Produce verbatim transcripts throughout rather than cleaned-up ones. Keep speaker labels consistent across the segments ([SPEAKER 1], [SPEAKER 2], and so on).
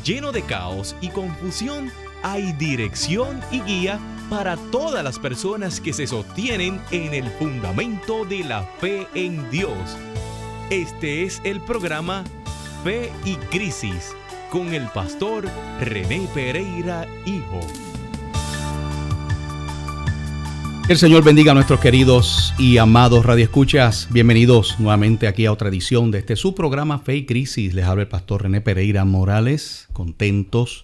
[SPEAKER 1] lleno de caos y confusión, hay dirección y guía para todas las personas que se sostienen en el fundamento de la fe en Dios. Este es el programa Fe y Crisis con el pastor René Pereira, hijo.
[SPEAKER 2] El Señor bendiga a nuestros queridos y amados radioescuchas. Bienvenidos nuevamente aquí a otra edición de este su programa Fe y Crisis. Les habla el pastor René Pereira Morales, contentos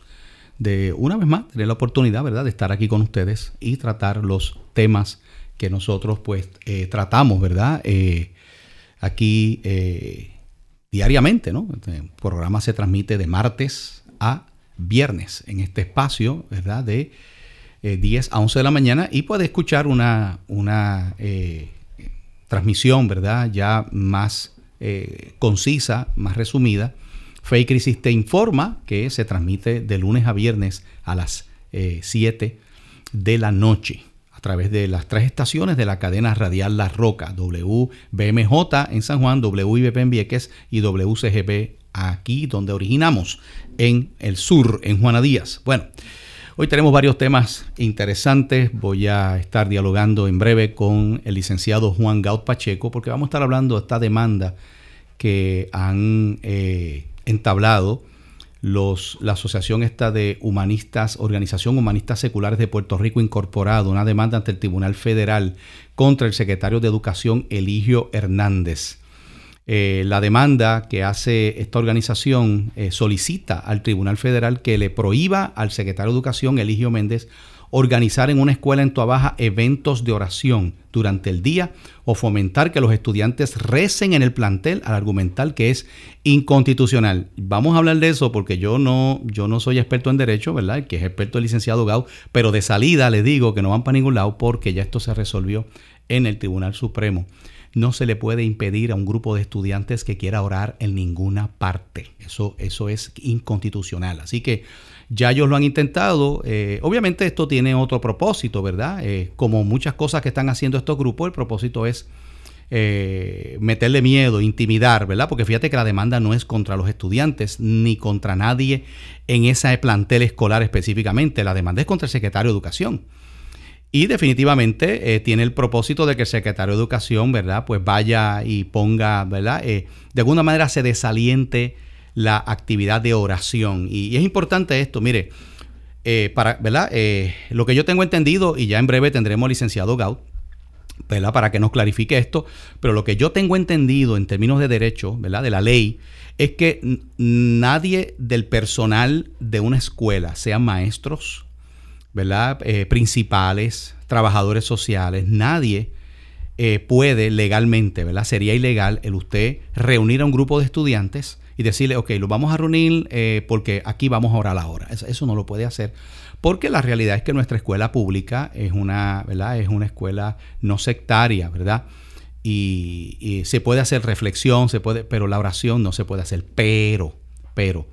[SPEAKER 2] de una vez más tener la oportunidad, ¿verdad?, de estar aquí con ustedes y tratar los temas que nosotros pues eh, tratamos, ¿verdad?, eh, aquí eh, diariamente, ¿no? El programa se transmite de martes a viernes en este espacio, ¿verdad?, de Eh, diez a once de la mañana, y puede escuchar una, una eh, transmisión, ¿verdad?, ya más eh, concisa, más resumida. Fe y Crisis te informa que se transmite de lunes a viernes a las eh, siete de la noche a través de las tres estaciones de la cadena radial La Roca, W B M J en San Juan, W I B P en Vieques y W C G P aquí donde originamos, en el sur, en Juana Díaz. Bueno, hoy tenemos varios temas interesantes. Voy a estar dialogando en breve con el licenciado Juan Gaut Pacheco, porque vamos a estar hablando de esta demanda que han eh, entablado los, la asociación esta de humanistas, Organización Humanistas Seculares de Puerto Rico Incorporado, una demanda ante el Tribunal Federal contra el secretario de Educación Eligio Hernández. Eh, la demanda que hace esta organización eh, solicita al Tribunal Federal que le prohíba al secretario de Educación, Eligio Méndez, organizar en una escuela en Toabaja eventos de oración durante el día o fomentar que los estudiantes recen en el plantel, al argumentar que es inconstitucional. Vamos a hablar de eso porque yo no, yo no soy experto en derecho, ¿verdad? El que es experto es el licenciado Gaut, pero de salida les digo que no van para ningún lado porque ya esto se resolvió en el Tribunal Supremo. No se le puede impedir a un grupo de estudiantes que quiera orar en ninguna parte. Eso, eso es inconstitucional. Así que ya ellos lo han intentado. Eh, obviamente esto tiene otro propósito, ¿verdad? Eh, como muchas cosas que están haciendo estos grupos, el propósito es eh, meterle miedo, intimidar, ¿verdad? Porque fíjate que la demanda no es contra los estudiantes ni contra nadie en ese plantel escolar específicamente. La demanda es contra el secretario de Educación. Y definitivamente eh, tiene el propósito de que el secretario de Educación, ¿verdad?, pues vaya y ponga, ¿verdad?, eh, de alguna manera se desaliente la actividad de oración. Y, y es importante esto, mire, eh, para, ¿verdad?, eh, lo que yo tengo entendido, y ya en breve tendremos al licenciado Gaut, ¿verdad?, para que nos clarifique esto, pero lo que yo tengo entendido en términos de derecho, ¿verdad?, de la ley, es que n- nadie del personal de una escuela, sean maestros, ¿verdad?, eh, principales, trabajadores sociales, nadie eh, puede legalmente, ¿verdad?, sería ilegal el usted reunir a un grupo de estudiantes y decirle, ok, los vamos a reunir eh, porque aquí vamos a orar ahora. Eso, eso no lo puede hacer, porque la realidad es que nuestra escuela pública es una, ¿verdad?, es una escuela no sectaria, ¿verdad?, y, y se puede hacer reflexión, se puede, pero la oración no se puede hacer, pero, pero,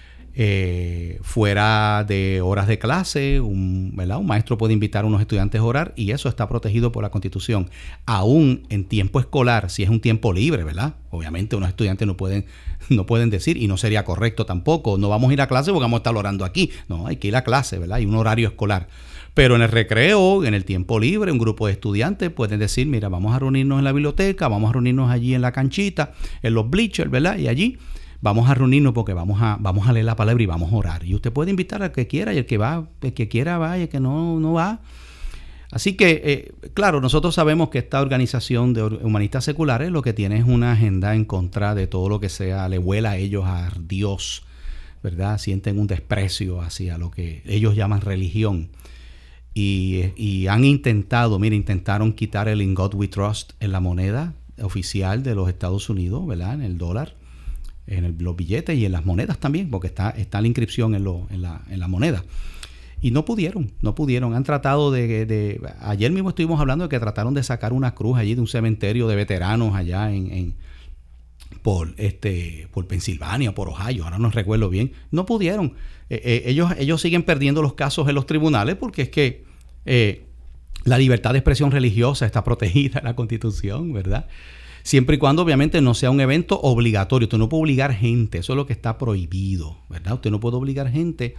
[SPEAKER 2] Eh, fuera de horas de clase, un, ¿verdad?, un maestro puede invitar a unos estudiantes a orar y eso está protegido por la Constitución. Aún en tiempo escolar, si es un tiempo libre, ¿verdad? Obviamente unos estudiantes no pueden, no pueden decir, y no sería correcto tampoco, no vamos a ir a clase porque vamos a estar orando aquí. No, hay que ir a clase, ¿verdad? Hay un horario escolar. Pero en el recreo, en el tiempo libre, un grupo de estudiantes pueden decir, mira, vamos a reunirnos en la biblioteca, vamos a reunirnos allí en la canchita, en los bleachers, ¿verdad? Y allí vamos a reunirnos porque vamos a, vamos a leer la palabra y vamos a orar. Y usted puede invitar al que quiera, y el que va, el que quiera va, y el que no, no va. Así que, eh, claro, nosotros sabemos que esta organización de humanistas seculares lo que tiene es una agenda en contra de todo lo que sea, le huela a ellos a Dios, ¿verdad? Sienten un desprecio hacia lo que ellos llaman religión. Y, y han intentado, mire, intentaron quitar el In God We Trust en la moneda oficial de los Estados Unidos, ¿verdad?, en el dólar, en el, los billetes y en las monedas también, porque está, está la inscripción en, lo, en, la, en la moneda. Y no pudieron, no pudieron. Han tratado de, de... Ayer mismo estuvimos hablando de que trataron de sacar una cruz allí de un cementerio de veteranos allá en, en por, este, por Pensilvania, por Ohio, ahora no recuerdo bien. No pudieron. Eh, eh, ellos, ellos siguen perdiendo los casos en los tribunales porque es que eh, la libertad de expresión religiosa está protegida en la Constitución, ¿verdad? siempre y cuando obviamente no sea un evento obligatorio. Usted no puede obligar gente, eso es lo que está prohibido, ¿verdad? Usted no puede obligar gente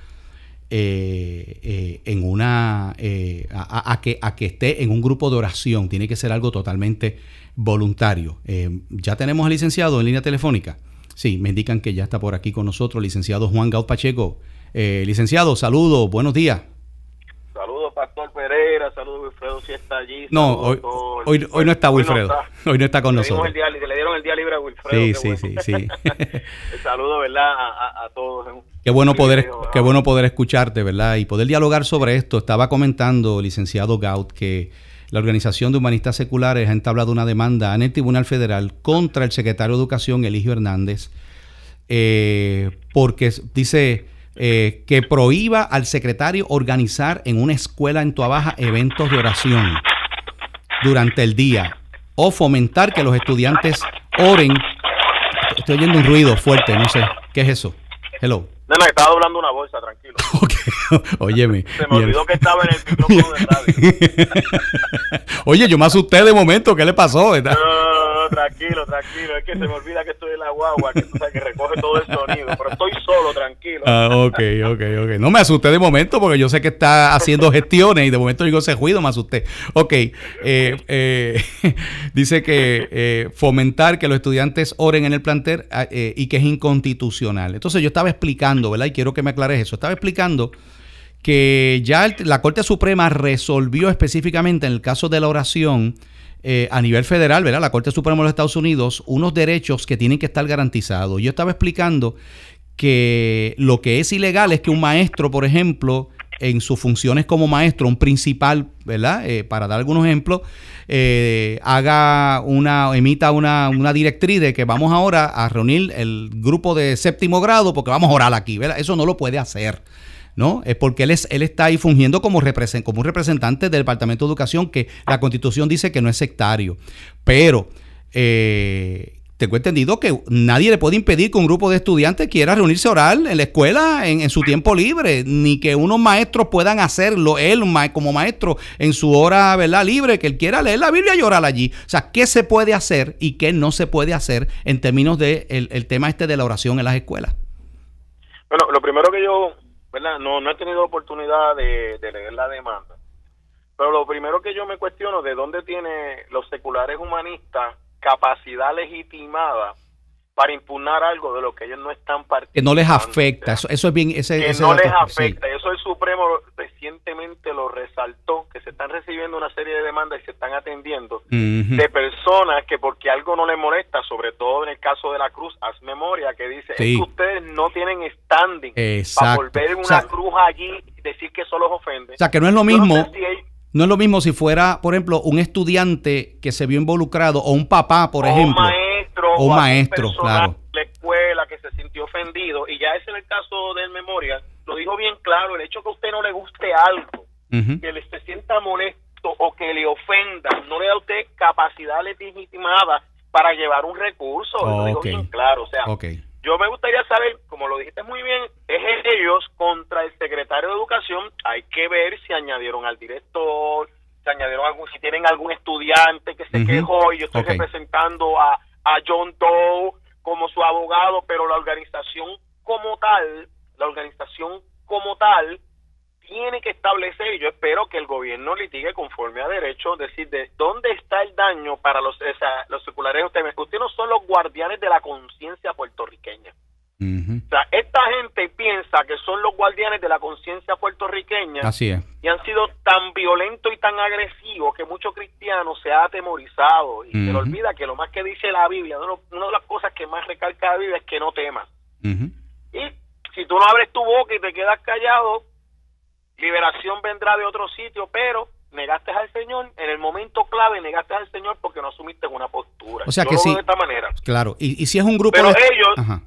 [SPEAKER 2] eh, eh, en una eh, a, a, que, a que esté en un grupo de oración. Tiene que ser algo totalmente voluntario. Eh, ya tenemos al licenciado en línea telefónica. Sí, me indican que ya está por aquí con nosotros, licenciado Juan Gaut Pacheco. Eh, licenciado, saludos, buenos días.
[SPEAKER 3] Saludos, Pastor Pereira, saludos, Wilfredo, si está allí.
[SPEAKER 2] No, hoy, hoy, hoy no está Wilfredo, hoy no está, hoy no está con
[SPEAKER 3] le
[SPEAKER 2] nosotros.
[SPEAKER 3] El día, le dieron el día libre a Wilfredo.
[SPEAKER 2] Sí, sí,
[SPEAKER 3] bueno.
[SPEAKER 2] sí, sí.
[SPEAKER 3] El saludo, ¿verdad?, a, a, a todos.
[SPEAKER 2] Qué bueno, poder, qué bueno poder escucharte, ¿verdad? Y poder dialogar sobre esto. Estaba comentando, licenciado Gaut, que la Organización de Humanistas Seculares ha entablado una demanda en el Tribunal Federal contra el secretario de Educación, Eligio Hernández, eh, porque dice... Eh, que prohíba al secretario organizar en una escuela en Tuabaja eventos de oración durante el día o fomentar que los estudiantes oren. Estoy oyendo un ruido fuerte, no sé. ¿Qué es eso? Hello.
[SPEAKER 3] Nena, estaba doblando una bolsa, tranquilo.
[SPEAKER 2] Okay. Óyeme.
[SPEAKER 3] Se me olvidó que estaba en el micrófono de radio.
[SPEAKER 2] Oye, yo me asusté de momento. ¿Qué le pasó?
[SPEAKER 3] No, no, no, no, tranquilo, tranquilo. Es que se me olvida que estoy en la guagua, que, o sea, que recoge todo el sonido. Pero estoy solo, tranquilo.
[SPEAKER 2] Ah, ok, ok, ok. No me asusté de momento porque yo sé que está haciendo gestiones y de momento digo ese ruido, me asusté. Ok. Eh, eh, dice que eh, fomentar que los estudiantes oren en el plantel eh, y que es inconstitucional. Entonces yo estaba explicando, ¿verdad? Y quiero que me aclares eso. Estaba explicando que ya el, la Corte Suprema resolvió específicamente en el caso de la oración eh, a nivel federal, ¿verdad? La Corte Suprema de los Estados Unidos, unos derechos que tienen que estar garantizados. Yo estaba explicando que lo que es ilegal es que un maestro, por ejemplo, en sus funciones como maestro, un principal, ¿verdad? Eh, para dar algunos ejemplos, eh, haga una, emita una, una directriz de que vamos ahora a reunir el grupo de séptimo grado porque vamos a orar aquí, ¿verdad? Eso no lo puede hacer, ¿no? Es porque él, es, él está ahí fungiendo como, represent, como un representante del Departamento de Educación, que la Constitución dice que no es sectario. Pero eh, tengo entendido que nadie le puede impedir que un grupo de estudiantes quiera reunirse a orar en la escuela en, en su tiempo libre, ni que unos maestros puedan hacerlo, él como maestro en su hora, ¿verdad?, libre, que él quiera leer la Biblia y orar allí. O sea, ¿qué se puede hacer y qué no se puede hacer en términos de el, el tema este de la oración en las escuelas?
[SPEAKER 3] Bueno, lo primero que yo, ¿verdad?, no, no he tenido oportunidad de, de leer la demanda, pero lo primero que yo me cuestiono, ¿de dónde tiene los seculares humanistas capacidad legitimada para impugnar algo de lo que ellos no están participando? Que
[SPEAKER 2] no les afecta, eso, eso es bien... Ese,
[SPEAKER 3] que
[SPEAKER 2] ese
[SPEAKER 3] no
[SPEAKER 2] dato,
[SPEAKER 3] les afecta,
[SPEAKER 2] sí.
[SPEAKER 3] Eso el Supremo recientemente lo resaltó, que se están recibiendo una serie de demandas y se están atendiendo uh-huh. de personas que porque algo no les molesta, sobre todo en el caso de la cruz, haz memoria, que dice, sí. es que ustedes no tienen standing
[SPEAKER 2] Exacto.
[SPEAKER 3] para volver una o sea, cruz allí y decir que eso los ofende.
[SPEAKER 2] O sea, que no es lo mismo...
[SPEAKER 3] No sé si hay,
[SPEAKER 2] No es lo mismo si fuera, por ejemplo, un estudiante que se vio involucrado o un papá, por
[SPEAKER 3] o
[SPEAKER 2] ejemplo.
[SPEAKER 3] Un maestro,
[SPEAKER 2] o un maestro, claro.
[SPEAKER 3] De la escuela que se sintió ofendido. Y ya es en el caso del Memorial, lo dijo bien claro, el hecho que a usted no le guste algo, uh-huh. que le se sienta molesto o que le ofenda, no le da a usted capacidad legitimada para llevar un recurso.
[SPEAKER 2] Oh,
[SPEAKER 3] lo dijo
[SPEAKER 2] okay.
[SPEAKER 3] bien claro. O sea,
[SPEAKER 2] okay.
[SPEAKER 3] yo me gustaría saber, como lo dijiste muy bien, es ellos contra el secretario de Educación. Hay que ver si añadieron al director, si añadieron algún, si tienen algún estudiante que se uh-huh. quejó y yo estoy okay. representando a, a John Doe como su abogado, pero la organización como tal, la organización como tal, tiene que establecer, y yo espero que el gobierno litigue conforme a derecho, decir de dónde está el daño para los, esa, los seculares. Ustedes, ustedes no son los guardianes de la conciencia puertorriqueña. Uh-huh. O sea, esta gente piensa que son los guardianes de la conciencia puertorriqueña.
[SPEAKER 2] Así es.
[SPEAKER 3] Y han sido tan violentos y tan agresivos que muchos cristianos se han atemorizado y uh-huh. se le olvida que lo más que dice la Biblia, una, una de las cosas que más recalca la Biblia es que no temas. Uh-huh. Y si tú no abres tu boca y te quedas callado, liberación vendrá de otro sitio, pero negaste al Señor, en el momento clave negaste al Señor porque no asumiste una postura.
[SPEAKER 2] O sea
[SPEAKER 3] yo
[SPEAKER 2] que
[SPEAKER 3] lo
[SPEAKER 2] sí.
[SPEAKER 3] veo de esta manera.
[SPEAKER 2] Claro, y, y si es un grupo
[SPEAKER 3] pero
[SPEAKER 2] de...
[SPEAKER 3] ellos...
[SPEAKER 2] Ajá.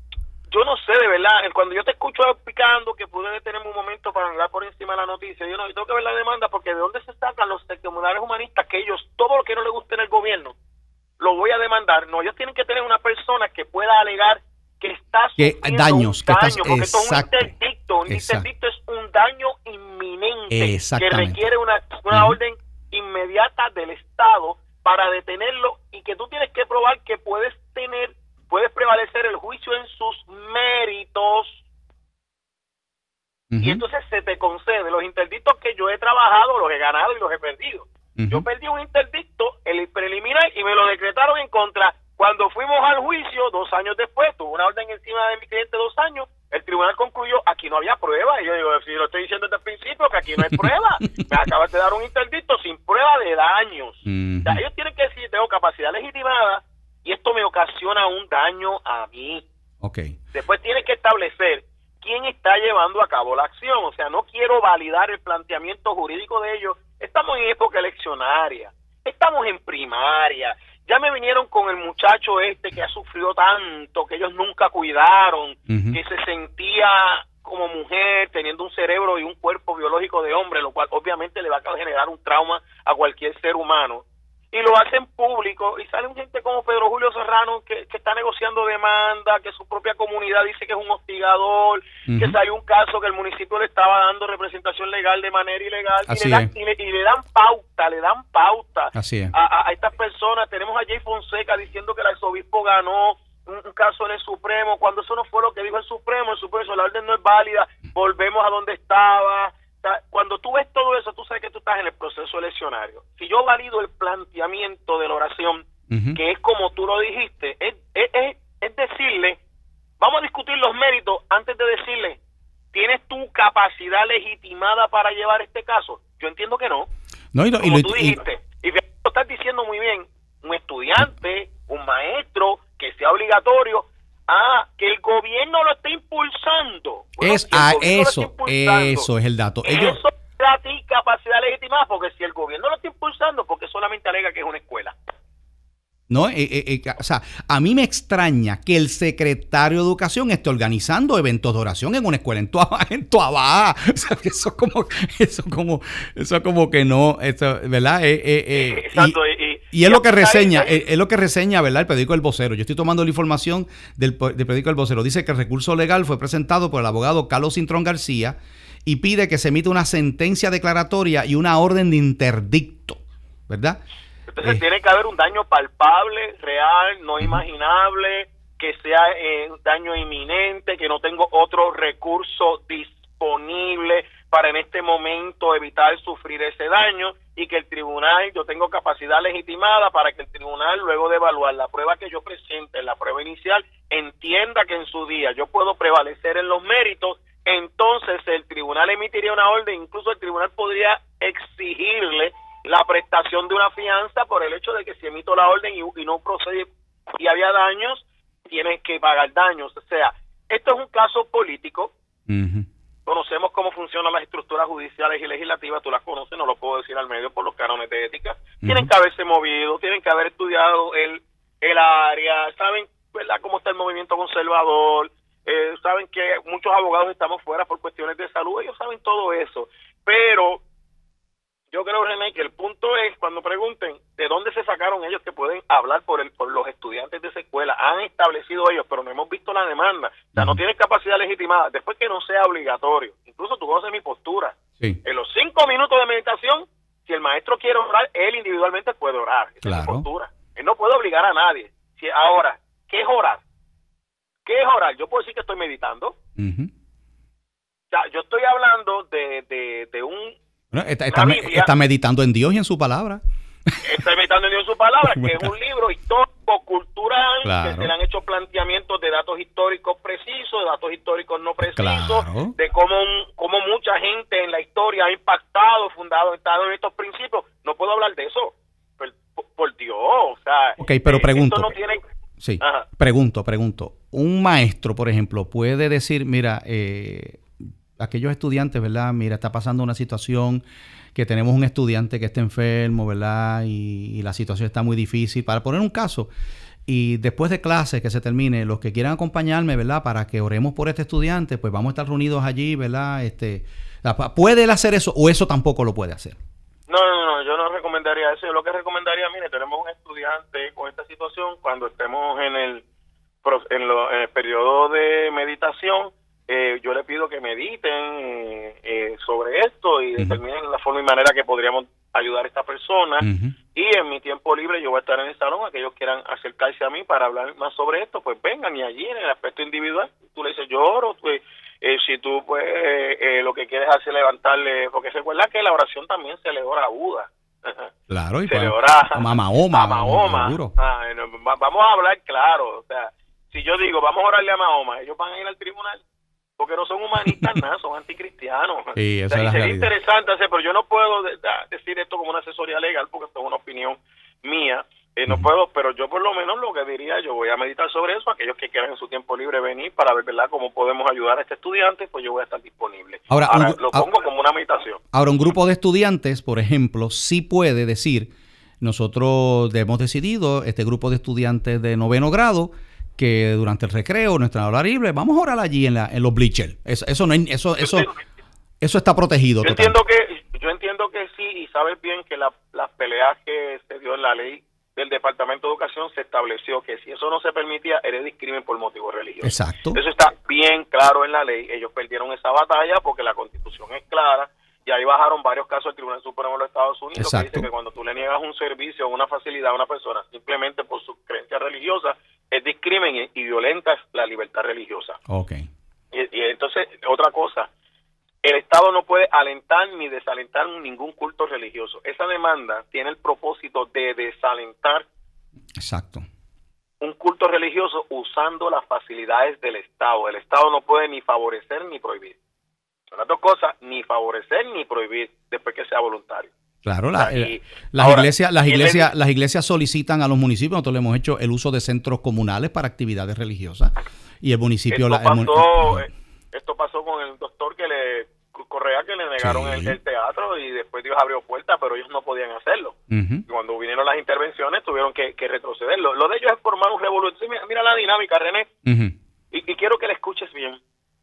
[SPEAKER 3] Yo no sé, de verdad, cuando yo te escucho explicando que pude tener un momento para hablar por encima de la noticia, yo no yo tengo que ver la demanda porque de dónde se sacan los seculares humanistas que ellos, todo lo que no les guste en el gobierno, lo voy a demandar. No, ellos tienen que tener una persona que pueda alegar que está
[SPEAKER 2] sufriendo daños,
[SPEAKER 3] un daño,
[SPEAKER 2] que estás,
[SPEAKER 3] porque
[SPEAKER 2] exacto,
[SPEAKER 3] esto es un interdicto, un interdicto es un daño inminente que requiere una, una uh-huh. orden inmediata del Estado para detenerlo y que tú tienes que probar Uh-huh. Y entonces se te concede. Los interdictos que yo he trabajado, los he ganado y los he perdido. Uh-huh. Yo perdí un interdicto, el preliminar, y me lo decretaron en contra. Cuando fuimos al juicio, dos años después, tuve una orden encima de mi cliente dos años, el tribunal concluyó, aquí no había prueba. Y yo digo, si lo estoy diciendo desde el principio, que aquí no hay prueba. Me acabas de dar un interdicto sin prueba de daños. Uh-huh. O sea, ellos tienen que decir, tengo capacidad legitimada y esto me ocasiona un daño a mí.
[SPEAKER 2] Okay.
[SPEAKER 3] Después tienes que establecer quién está llevando a cabo la acción. O sea, no quiero validar el planteamiento jurídico de ellos. Estamos en época eleccionaria, estamos en primaria. Ya me vinieron con el muchacho este que ha sufrido tanto, que ellos nunca cuidaron, uh-huh. que se sentía como mujer, teniendo un cerebro y un cuerpo biológico de hombre, lo cual obviamente le va a generar un trauma a cualquier ser humano. Y lo hacen público, y sale gente como Pedro Julio Serrano, que, que está negociando demanda, que su propia comunidad dice que es un hostigador, uh-huh. que salió un caso que el municipio le estaba dando representación legal de manera ilegal, y le, dan, y, le, y le dan pauta, le dan pauta
[SPEAKER 2] Así es.
[SPEAKER 3] a, a, a estas personas. Tenemos a Jay Fonseca diciendo que el arzobispo ganó un, un caso en el Supremo, cuando eso no fue lo que dijo el Supremo. El Supremo, la orden no es válida, volvemos a donde estaba. Cuando tú ves todo eso, tú sabes que tú estás en el proceso eleccionario. Si yo valido el planteamiento de la oración, uh-huh. que es como tú lo dijiste, es, es, es, es decirle, vamos a discutir los méritos antes de decirle, ¿tienes tu capacidad legitimada para llevar este caso? Yo entiendo que no.
[SPEAKER 2] no y lo,
[SPEAKER 3] como
[SPEAKER 2] y lo,
[SPEAKER 3] tú dijiste, y, y lo estás diciendo muy bien, un estudiante, un maestro, que sea obligatorio. Ah, que el gobierno lo está impulsando.
[SPEAKER 2] Bueno, es si a eso, eso es el dato.
[SPEAKER 3] Ellos, eso da a ti capacidad legitimada, porque si el gobierno lo está impulsando, porque solamente alega que es una escuela.
[SPEAKER 2] No, eh, eh, eh, o sea, a mí me extraña que el secretario de Educación esté organizando eventos de oración en una escuela en Tuabá, en Tuabá. O sea, eso como, eso como, eso como que no, eso, ¿verdad? Eh, eh, eh,
[SPEAKER 3] Exacto.
[SPEAKER 2] Y,
[SPEAKER 3] y,
[SPEAKER 2] y es lo que reseña, es, es lo que reseña, ¿verdad? El periódico El Vocero. Yo estoy tomando la información del, del periódico El Vocero. Dice que el recurso legal fue presentado por el abogado Carlos Cintrón García y pide que se emita una sentencia declaratoria y una orden de interdicto, ¿verdad?
[SPEAKER 3] Entonces
[SPEAKER 2] eh.
[SPEAKER 3] tiene que haber un daño palpable, real, no imaginable, que sea eh, un daño inminente, que no tengo otro recurso disponible para en este momento evitar sufrir ese daño, y que el tribunal, yo tengo capacidad legitimada para que el tribunal, luego de evaluar la prueba que yo presente, la prueba inicial, entienda que en su día yo puedo prevalecer en los méritos. Entonces el tribunal emitiría una orden, incluso el tribunal podría exigirle la prestación de una fianza por el hecho de que si emito la orden y, y no procede y había daños, tienen que pagar daños. O sea, esto es un caso político.
[SPEAKER 2] Uh-huh.
[SPEAKER 3] Conocemos cómo funcionan las estructuras judiciales y legislativas, tú las conoces, no lo puedo decir al medio por los cánones de ética. Uh-huh. Tienen que haberse movido, tienen que haber estudiado el, el área, saben, ¿verdad?, cómo está el movimiento conservador, eh, saben que muchos abogados estamos fuera por cuestiones de salud, ellos saben todo eso. Pero yo creo, René, que el punto es, cuando pregunten de dónde se sacaron ellos que pueden hablar por el por los estudiantes de esa escuela, han establecido ellos, pero no hemos visto la demanda. O sea, no tienen capacidad legitimada. Después que no sea obligatorio. Incluso tú conoces mi postura.
[SPEAKER 2] Sí.
[SPEAKER 3] En los cinco minutos de meditación, si el maestro quiere orar, él individualmente puede orar. Esa
[SPEAKER 2] claro.
[SPEAKER 3] es mi postura. Él no puede obligar a nadie. Si, ahora, ¿qué es orar? ¿Qué es orar? Yo puedo decir que estoy meditando.
[SPEAKER 2] Uh-huh.
[SPEAKER 3] O sea, yo estoy hablando de, de, de un...
[SPEAKER 2] Bueno, está, está, está meditando en Dios y en su palabra.
[SPEAKER 3] Está meditando en Dios y en su palabra, que es un libro histórico, cultural,
[SPEAKER 2] claro.
[SPEAKER 3] que se le han hecho planteamientos de datos históricos precisos, de datos históricos no precisos,
[SPEAKER 2] claro.
[SPEAKER 3] de cómo, cómo mucha gente en la historia ha impactado, fundado, estado en estos principios. No puedo hablar de eso, por, por, por Dios. O sea,
[SPEAKER 2] ok, pero
[SPEAKER 3] eh,
[SPEAKER 2] pregunto.
[SPEAKER 3] Esto no tiene...
[SPEAKER 2] Sí,
[SPEAKER 3] Ajá.
[SPEAKER 2] pregunto, pregunto. Un maestro, por ejemplo, puede decir, mira, eh, aquellos estudiantes, ¿verdad? Mira, está pasando una situación que tenemos un estudiante que está enfermo, ¿verdad? Y, y la situación está muy difícil. Para poner un caso, y después de clase que se termine, los que quieran acompañarme, ¿verdad? Para que oremos por este estudiante, pues vamos a estar reunidos allí, ¿verdad? Este, ¿puede él hacer eso o eso tampoco lo puede hacer?
[SPEAKER 3] No, no, no, yo no recomendaría eso. Yo lo que recomendaría, mire, tenemos un estudiante con esta situación, cuando estemos en el, en, lo, en el periodo de meditación, eh, yo le pido que mediten eh, eh, sobre esto y uh-huh. determinen la forma y manera que podríamos ayudar a esta persona. Uh-huh. Y en mi tiempo libre yo voy a estar en el salón, aquellos quieran acercarse a mí para hablar más sobre esto, pues vengan, y allí en el aspecto individual, tú le dices, yo oro, tú, Eh, si tú, pues, eh, eh, lo que quieres hacer es levantarle, porque recuerda que la oración también se le ora a Buda.
[SPEAKER 2] Claro, y
[SPEAKER 3] se
[SPEAKER 2] pues,
[SPEAKER 3] le ora
[SPEAKER 2] a Mahoma.
[SPEAKER 3] A Mahoma. Ah, no, vamos a hablar claro. O sea, si yo digo, vamos a orarle a Mahoma, ellos van a ir al tribunal, porque no son humanistas nada, son anticristianos.
[SPEAKER 2] Sí, esa
[SPEAKER 3] o sea,
[SPEAKER 2] es la
[SPEAKER 3] sería
[SPEAKER 2] realidad.
[SPEAKER 3] interesante hacer, pero yo no puedo de, de, decir esto como una asesoría legal, porque esto es una opinión mía. Eh, no uh-huh. puedo, pero yo por lo menos lo que diría, yo voy a meditar sobre eso, aquellos que quieran en su tiempo libre venir para ver, ¿verdad?, cómo podemos ayudar a este estudiante, pues yo voy a estar disponible.
[SPEAKER 2] Ahora,
[SPEAKER 3] ahora
[SPEAKER 2] un,
[SPEAKER 3] lo pongo ahora, como una meditación.
[SPEAKER 2] Ahora, un grupo de estudiantes, por ejemplo, sí puede decir, nosotros hemos decidido, este grupo de estudiantes de noveno grado, que durante el recreo, nuestra hora libre, vamos a orar allí en, la, en los bleachers. Eso, eso, no, eso, eso, eso está protegido.
[SPEAKER 3] Yo entiendo, que, yo entiendo que sí, y sabes bien que la, las peleas que se dio en la ley del Departamento de Educación se estableció que si eso no se permitía, era discrimen por motivos religiosos.
[SPEAKER 2] Exacto.
[SPEAKER 3] Eso está bien claro en la ley. Ellos perdieron esa batalla porque la Constitución es clara, y ahí bajaron varios casos del Tribunal Supremo de los Estados Unidos. Exacto. Que dice que cuando tú le niegas un servicio o una facilidad a una persona simplemente por su creencia religiosa, es discrimen y, y violentas la libertad religiosa.
[SPEAKER 2] Okay.
[SPEAKER 3] Y, y entonces, otra cosa, el Estado no puede alentar ni desalentar ningún culto religioso. Esa demanda tiene el propósito de desalentar
[SPEAKER 2] Exacto.
[SPEAKER 3] un culto religioso usando las facilidades del Estado. El Estado no puede ni favorecer ni prohibir. Son las dos cosas, ni favorecer ni prohibir, después que sea voluntario.
[SPEAKER 2] Claro, la, y, las, ahora, iglesias, las, iglesias, las iglesias solicitan a los municipios, nosotros le hemos hecho el uso de centros comunales para actividades religiosas, y el municipio...
[SPEAKER 3] Esto,
[SPEAKER 2] la,
[SPEAKER 3] pasó,
[SPEAKER 2] el,
[SPEAKER 3] esto pasó con el doctor que le Correa, que le negaron sí. el, el teatro, y después Dios abrió puertas, pero ellos no podían hacerlo. Uh-huh. Cuando vinieron las intervenciones tuvieron que, que retrocederlo. Lo de ellos es formar un revolución. Mira, mira la dinámica, René, uh-huh. y, y quiero que la escuches bien.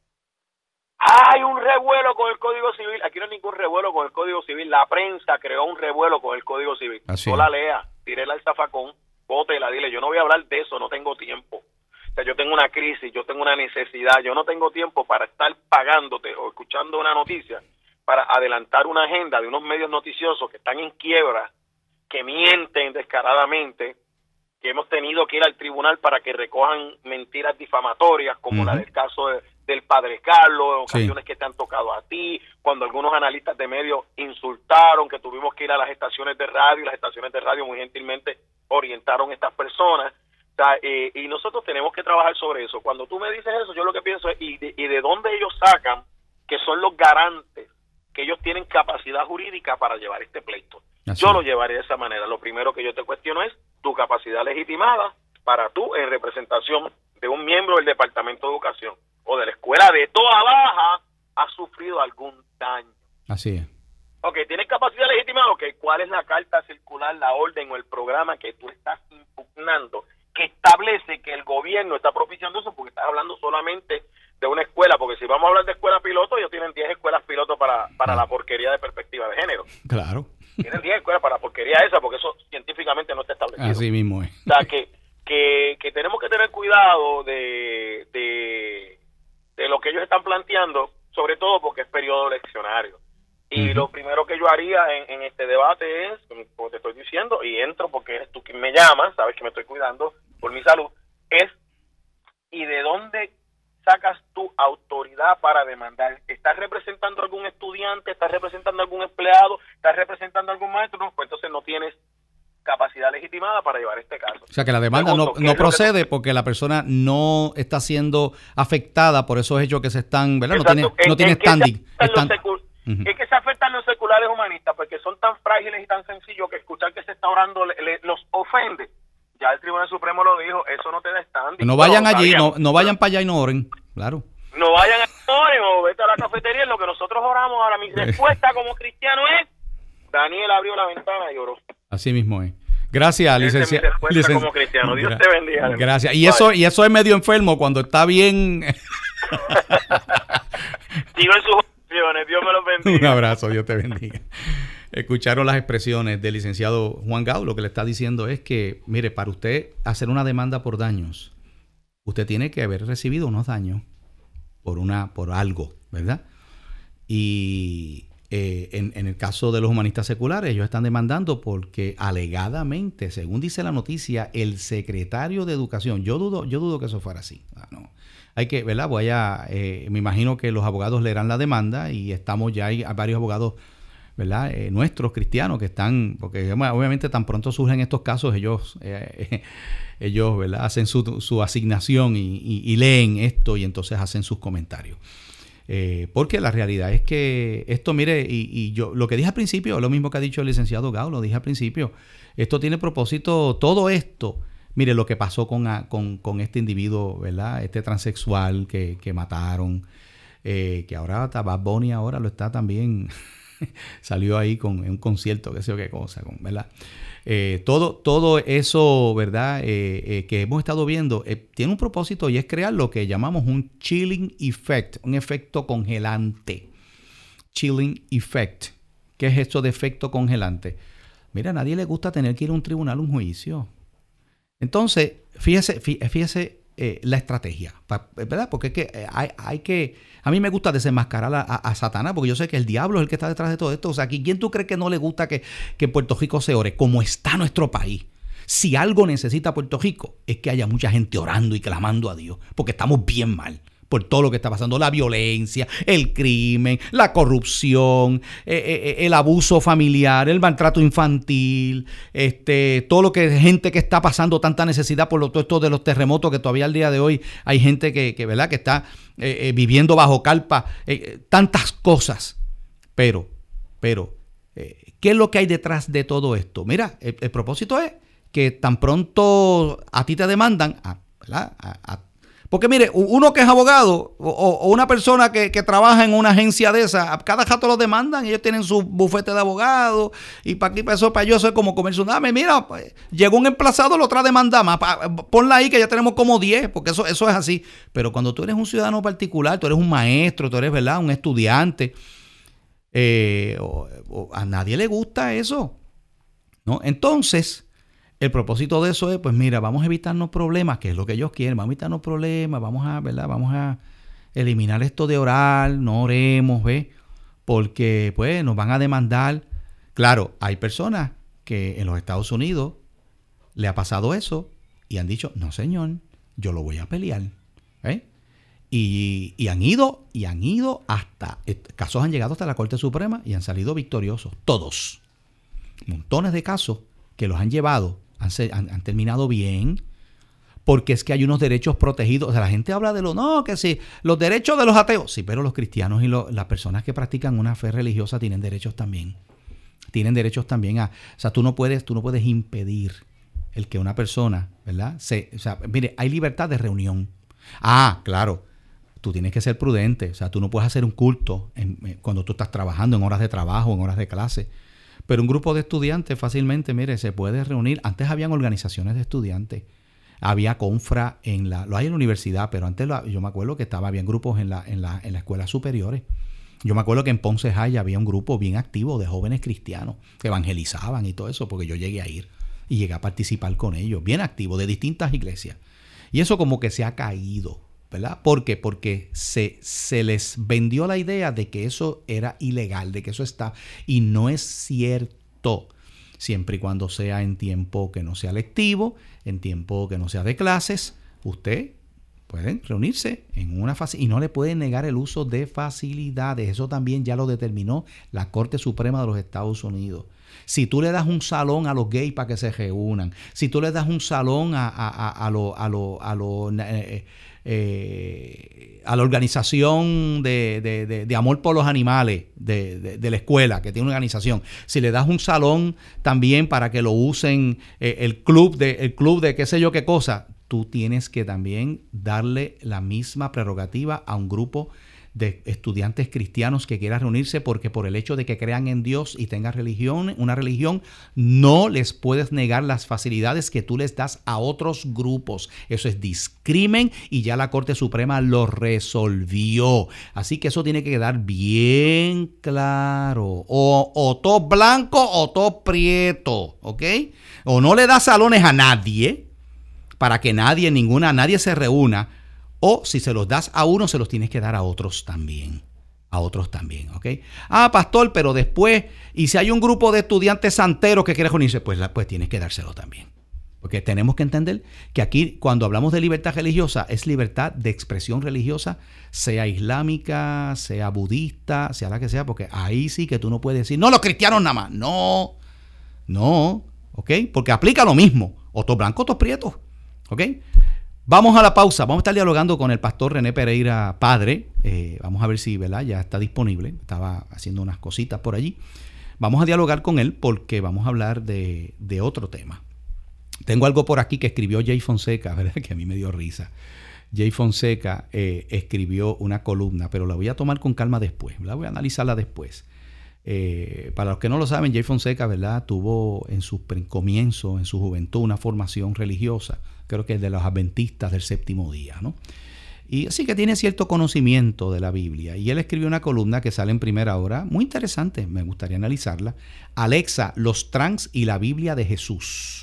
[SPEAKER 3] Hay un revuelo con el Código Civil. Aquí no hay ningún revuelo con el Código Civil. La prensa creó un revuelo con el Código Civil.
[SPEAKER 2] Así
[SPEAKER 3] no la lea, tírela al zafacón, bótela, dile, yo no voy a hablar de eso, no tengo tiempo. O sea, yo tengo una crisis, yo tengo una necesidad, yo no tengo tiempo para estar pagándote o escuchando una noticia para adelantar una agenda de unos medios noticiosos que están en quiebra, que mienten descaradamente, que hemos tenido que ir al tribunal para que recojan mentiras difamatorias, como uh-huh. la del caso de, del padre Carlos, ocasiones sí. que te han tocado a ti, cuando algunos analistas de medios insultaron, que tuvimos que ir a las estaciones de radio, y las estaciones de radio muy gentilmente orientaron a estas personas. O sea, eh, y nosotros tenemos que trabajar sobre eso. Cuando tú me dices eso, yo lo que pienso es, ¿y de, y de dónde ellos sacan que son los garantes, que ellos tienen capacidad jurídica para llevar este pleito? Así. Yo lo llevaré de esa manera. Lo primero que yo te cuestiono es tu capacidad legitimada para tú, en representación de un miembro del Departamento de Educación o de la escuela de toda baja, ha sufrido algún daño.
[SPEAKER 2] Así es.
[SPEAKER 3] Ok, ¿tienes capacidad legitimada? Ok, ¿cuál es la carta circular, la orden o el programa que tú estás impugnando, que establece que el gobierno está propiciando eso? Porque estás hablando solamente de una escuela, porque si vamos a hablar de escuela piloto, ellos tienen diez escuelas piloto para, para ah. la porquería de perspectiva de género.
[SPEAKER 2] Claro.
[SPEAKER 3] Tienen diez escuelas para la porquería esa, porque eso científicamente no está establecido.
[SPEAKER 2] Así mismo es.
[SPEAKER 3] O sea, que, que, que tenemos que tener cuidado de, de, de lo que ellos están planteando, sobre todo porque es periodo eleccionario. Y uh-huh. lo primero que yo haría en, en este debate es, como te estoy diciendo, y entro porque eres tú quien me llamas, sabes que me estoy cuidando por mi salud, es, ¿y de dónde sacas tu autoridad para demandar? ¿Estás representando a algún estudiante? ¿Estás representando a algún empleado? ¿Estás representando a algún maestro? No, pues entonces no tienes capacidad legitimada para llevar este caso.
[SPEAKER 2] O sea, que la demanda Pregunto, no, no procede que... porque la persona no está siendo afectada por esos hechos que se están, ¿verdad?
[SPEAKER 3] Exacto.
[SPEAKER 2] No tiene, no tiene standing.
[SPEAKER 3] Están... Uh-huh. Es que se afectan los seculares humanistas porque son tan frágiles y tan sencillos que escuchar que se está orando le, le, los ofende. Ya el Tribunal Supremo lo dijo, eso no te da standing.
[SPEAKER 2] No vayan no, allí, no, no vayan para allá y no oren, claro.
[SPEAKER 3] No vayan a oren o vete a la cafetería, en lo que nosotros oramos. Ahora mi respuesta como cristiano es, Daniel abrió la ventana y oró.
[SPEAKER 2] Así mismo es. Gracias, licenciado.
[SPEAKER 3] Licencia... como cristiano. Dios Gra- te bendiga.
[SPEAKER 2] Gracias. Y eso, y eso es medio enfermo cuando está bien.
[SPEAKER 3] Sigo en sus opciones. Dios me los bendiga.
[SPEAKER 2] Un abrazo, Dios te bendiga. Escucharon las expresiones del licenciado Juan Gau. Lo que le está diciendo es que, mire, para usted hacer una demanda por daños, usted tiene que haber recibido unos daños por una, por algo, ¿verdad? Y eh, en, en el caso de los humanistas seculares, ellos están demandando porque alegadamente, según dice la noticia, el secretario de Educación, yo dudo, yo dudo que eso fuera así. Ah, no. hay que, ¿verdad? Voy a, eh, me imagino que los abogados leerán la demanda y estamos ya, hay varios abogados, ¿verdad? Eh, nuestros cristianos que están, porque obviamente tan pronto surgen estos casos, ellos, eh, ellos, ¿verdad? Hacen su, su asignación y, y, y leen esto y entonces hacen sus comentarios. Eh, porque la realidad es que esto, mire, y, y yo lo que dije al principio, lo mismo que ha dicho el licenciado Gao, lo dije al principio, esto tiene propósito, todo esto, mire lo que pasó con, con, con este individuo, ¿verdad? Este transexual que, que mataron, eh, que ahora está Bad Bunny, ahora lo está también, salió ahí con un concierto, qué sé yo qué cosa, ¿verdad? Eh, todo, todo eso, ¿verdad? Eh, eh, que hemos estado viendo, eh, tiene un propósito y es crear lo que llamamos un chilling effect, un efecto congelante. Chilling effect. ¿Qué es esto de efecto congelante? Mira, a nadie le gusta tener que ir a un tribunal, un juicio. Entonces, fíjese, fíjese eh, la estrategia, ¿verdad? Porque es que hay, hay que... A mí me gusta desenmascarar a, a, a Satanás, porque yo sé que el diablo es el que está detrás de todo esto. O sea, ¿quién tú crees que no le gusta que, que en Puerto Rico se ore? Como está nuestro país. Si algo necesita Puerto Rico, es que haya mucha gente orando y clamando a Dios, porque estamos bien mal por todo lo que está pasando, la violencia, el crimen, la corrupción, eh, eh, el abuso familiar, el maltrato infantil, este, todo lo que gente que está pasando tanta necesidad por lo, todo esto de los terremotos, que todavía al día de hoy hay gente que, que ¿verdad? que está eh, eh, viviendo bajo carpa, eh, tantas cosas. Pero, pero, eh, ¿qué es lo que hay detrás de todo esto? Mira, el, el propósito es que tan pronto a ti te demandan, a, ¿verdad? A, a Porque mire, uno que es abogado o, o una persona que, que trabaja en una agencia de esa, cada rato los demandan, ellos tienen su bufete de abogados y para aquí, para eso, para yo, eso es como comerse un dame. Mira, pues, llegó un emplazado, la otra demanda más, ponla ahí que ya tenemos como diez, porque eso, eso es así. Pero cuando tú eres un ciudadano particular, tú eres un maestro, tú eres, ¿verdad?, un estudiante, eh, o, o a nadie le gusta eso, ¿no? Entonces, el propósito de eso es, pues mira, vamos a evitarnos problemas, que es lo que ellos quieren, vamos a evitarnos problemas, vamos a, ¿verdad? Vamos a eliminar esto de orar, no oremos, ¿ves? Porque, pues, nos van a demandar. Claro, hay personas que en los Estados Unidos le ha pasado eso y han dicho, no señor, yo lo voy a pelear, ¿eh? Y, y han ido, y han ido hasta, casos han llegado hasta la Corte Suprema y han salido victoriosos, todos. Montones de casos que los han llevado, han, han, han terminado bien, porque es que hay unos derechos protegidos. O sea, la gente habla de lo, no, que sí, los derechos de los ateos. Sí, pero los cristianos y lo, las personas que practican una fe religiosa tienen derechos también. Tienen derechos también a, o sea, tú no puedes, tú no puedes impedir el que una persona, ¿verdad? Se, o sea, mire, hay libertad de reunión. Ah, claro, tú tienes que ser prudente. O sea, tú no puedes hacer un culto en, en, cuando tú estás trabajando en horas de trabajo, en horas de clase. Pero un grupo de estudiantes fácilmente, mire, se puede reunir. Antes habían organizaciones de estudiantes. Había confra en la, lo hay en la universidad, pero antes lo, yo me acuerdo que estaba, habían grupos en la, en la, en las escuelas superiores. Yo me acuerdo que en Ponce High había un grupo bien activo de jóvenes cristianos que evangelizaban y todo eso, porque yo llegué a ir y llegué a participar con ellos, bien activo, de distintas iglesias. Y eso como que se ha caído, ¿verdad? ¿Por qué? Porque se, se les vendió la idea de que eso era ilegal, de que eso está, y no es cierto, siempre y cuando sea en tiempo que no sea lectivo, en tiempo que no sea de clases, usted puede reunirse en una facilidad y no le pueden negar el uso de facilidades. Eso también ya lo determinó la Corte Suprema de los Estados Unidos. Si tú le das un salón a los gays para que se reúnan, si tú le das un salón a, a, a, a los... A lo, a lo, eh, Eh, a la organización de, de, de, de amor por los animales de, de, de la escuela, que tiene una organización, si le das un salón también para que lo usen, eh, el club de el club de qué sé yo qué cosa, tú tienes que también darle la misma prerrogativa a un grupo de estudiantes cristianos que quieran reunirse, porque por el hecho de que crean en Dios y tengan religión, una religión, no les puedes negar las facilidades que tú les das a otros grupos. Eso es discrimen y ya la Corte Suprema lo resolvió. Así que eso tiene que quedar bien claro. O, o todo blanco o todo prieto, ¿ok? O no le das salones a nadie para que nadie, ninguna, nadie se reúna. O si se los das a uno, se los tienes que dar a otros también. A otros también, ¿ok? Ah, pastor, pero después, y si hay un grupo de estudiantes santeros que quiere reunirse, pues, pues tienes que dárselo también. Porque tenemos que entender que aquí cuando hablamos de libertad religiosa es libertad de expresión religiosa, sea islámica, sea budista, sea la que sea, porque ahí sí que tú no puedes decir, no, los cristianos nada más. No, no, ¿ok? Porque aplica lo mismo, o tos blancos, tos prietos, ¿ok? Vamos a la pausa, vamos a estar dialogando con el pastor René Pereira, padre. Eh, vamos a ver si, ¿verdad? Ya está disponible, estaba haciendo unas cositas por allí. Vamos a dialogar con él porque vamos a hablar de, de otro tema. Tengo algo por aquí que escribió Jay Fonseca, ¿verdad? Que a mí me dio risa. Jay Fonseca eh, escribió una columna, pero la voy a tomar con calma después, la voy a analizarla después. Eh, para los que no lo saben, Jay Fonseca, ¿verdad? Tuvo en su comienzo, en su juventud, una formación religiosa, creo que es de los adventistas del séptimo día, ¿no? Y así que tiene cierto conocimiento de la Biblia. Y él escribió una columna que sale en Primera Hora, muy interesante, me gustaría analizarla. Alexa, los trans y la Biblia de Jesús.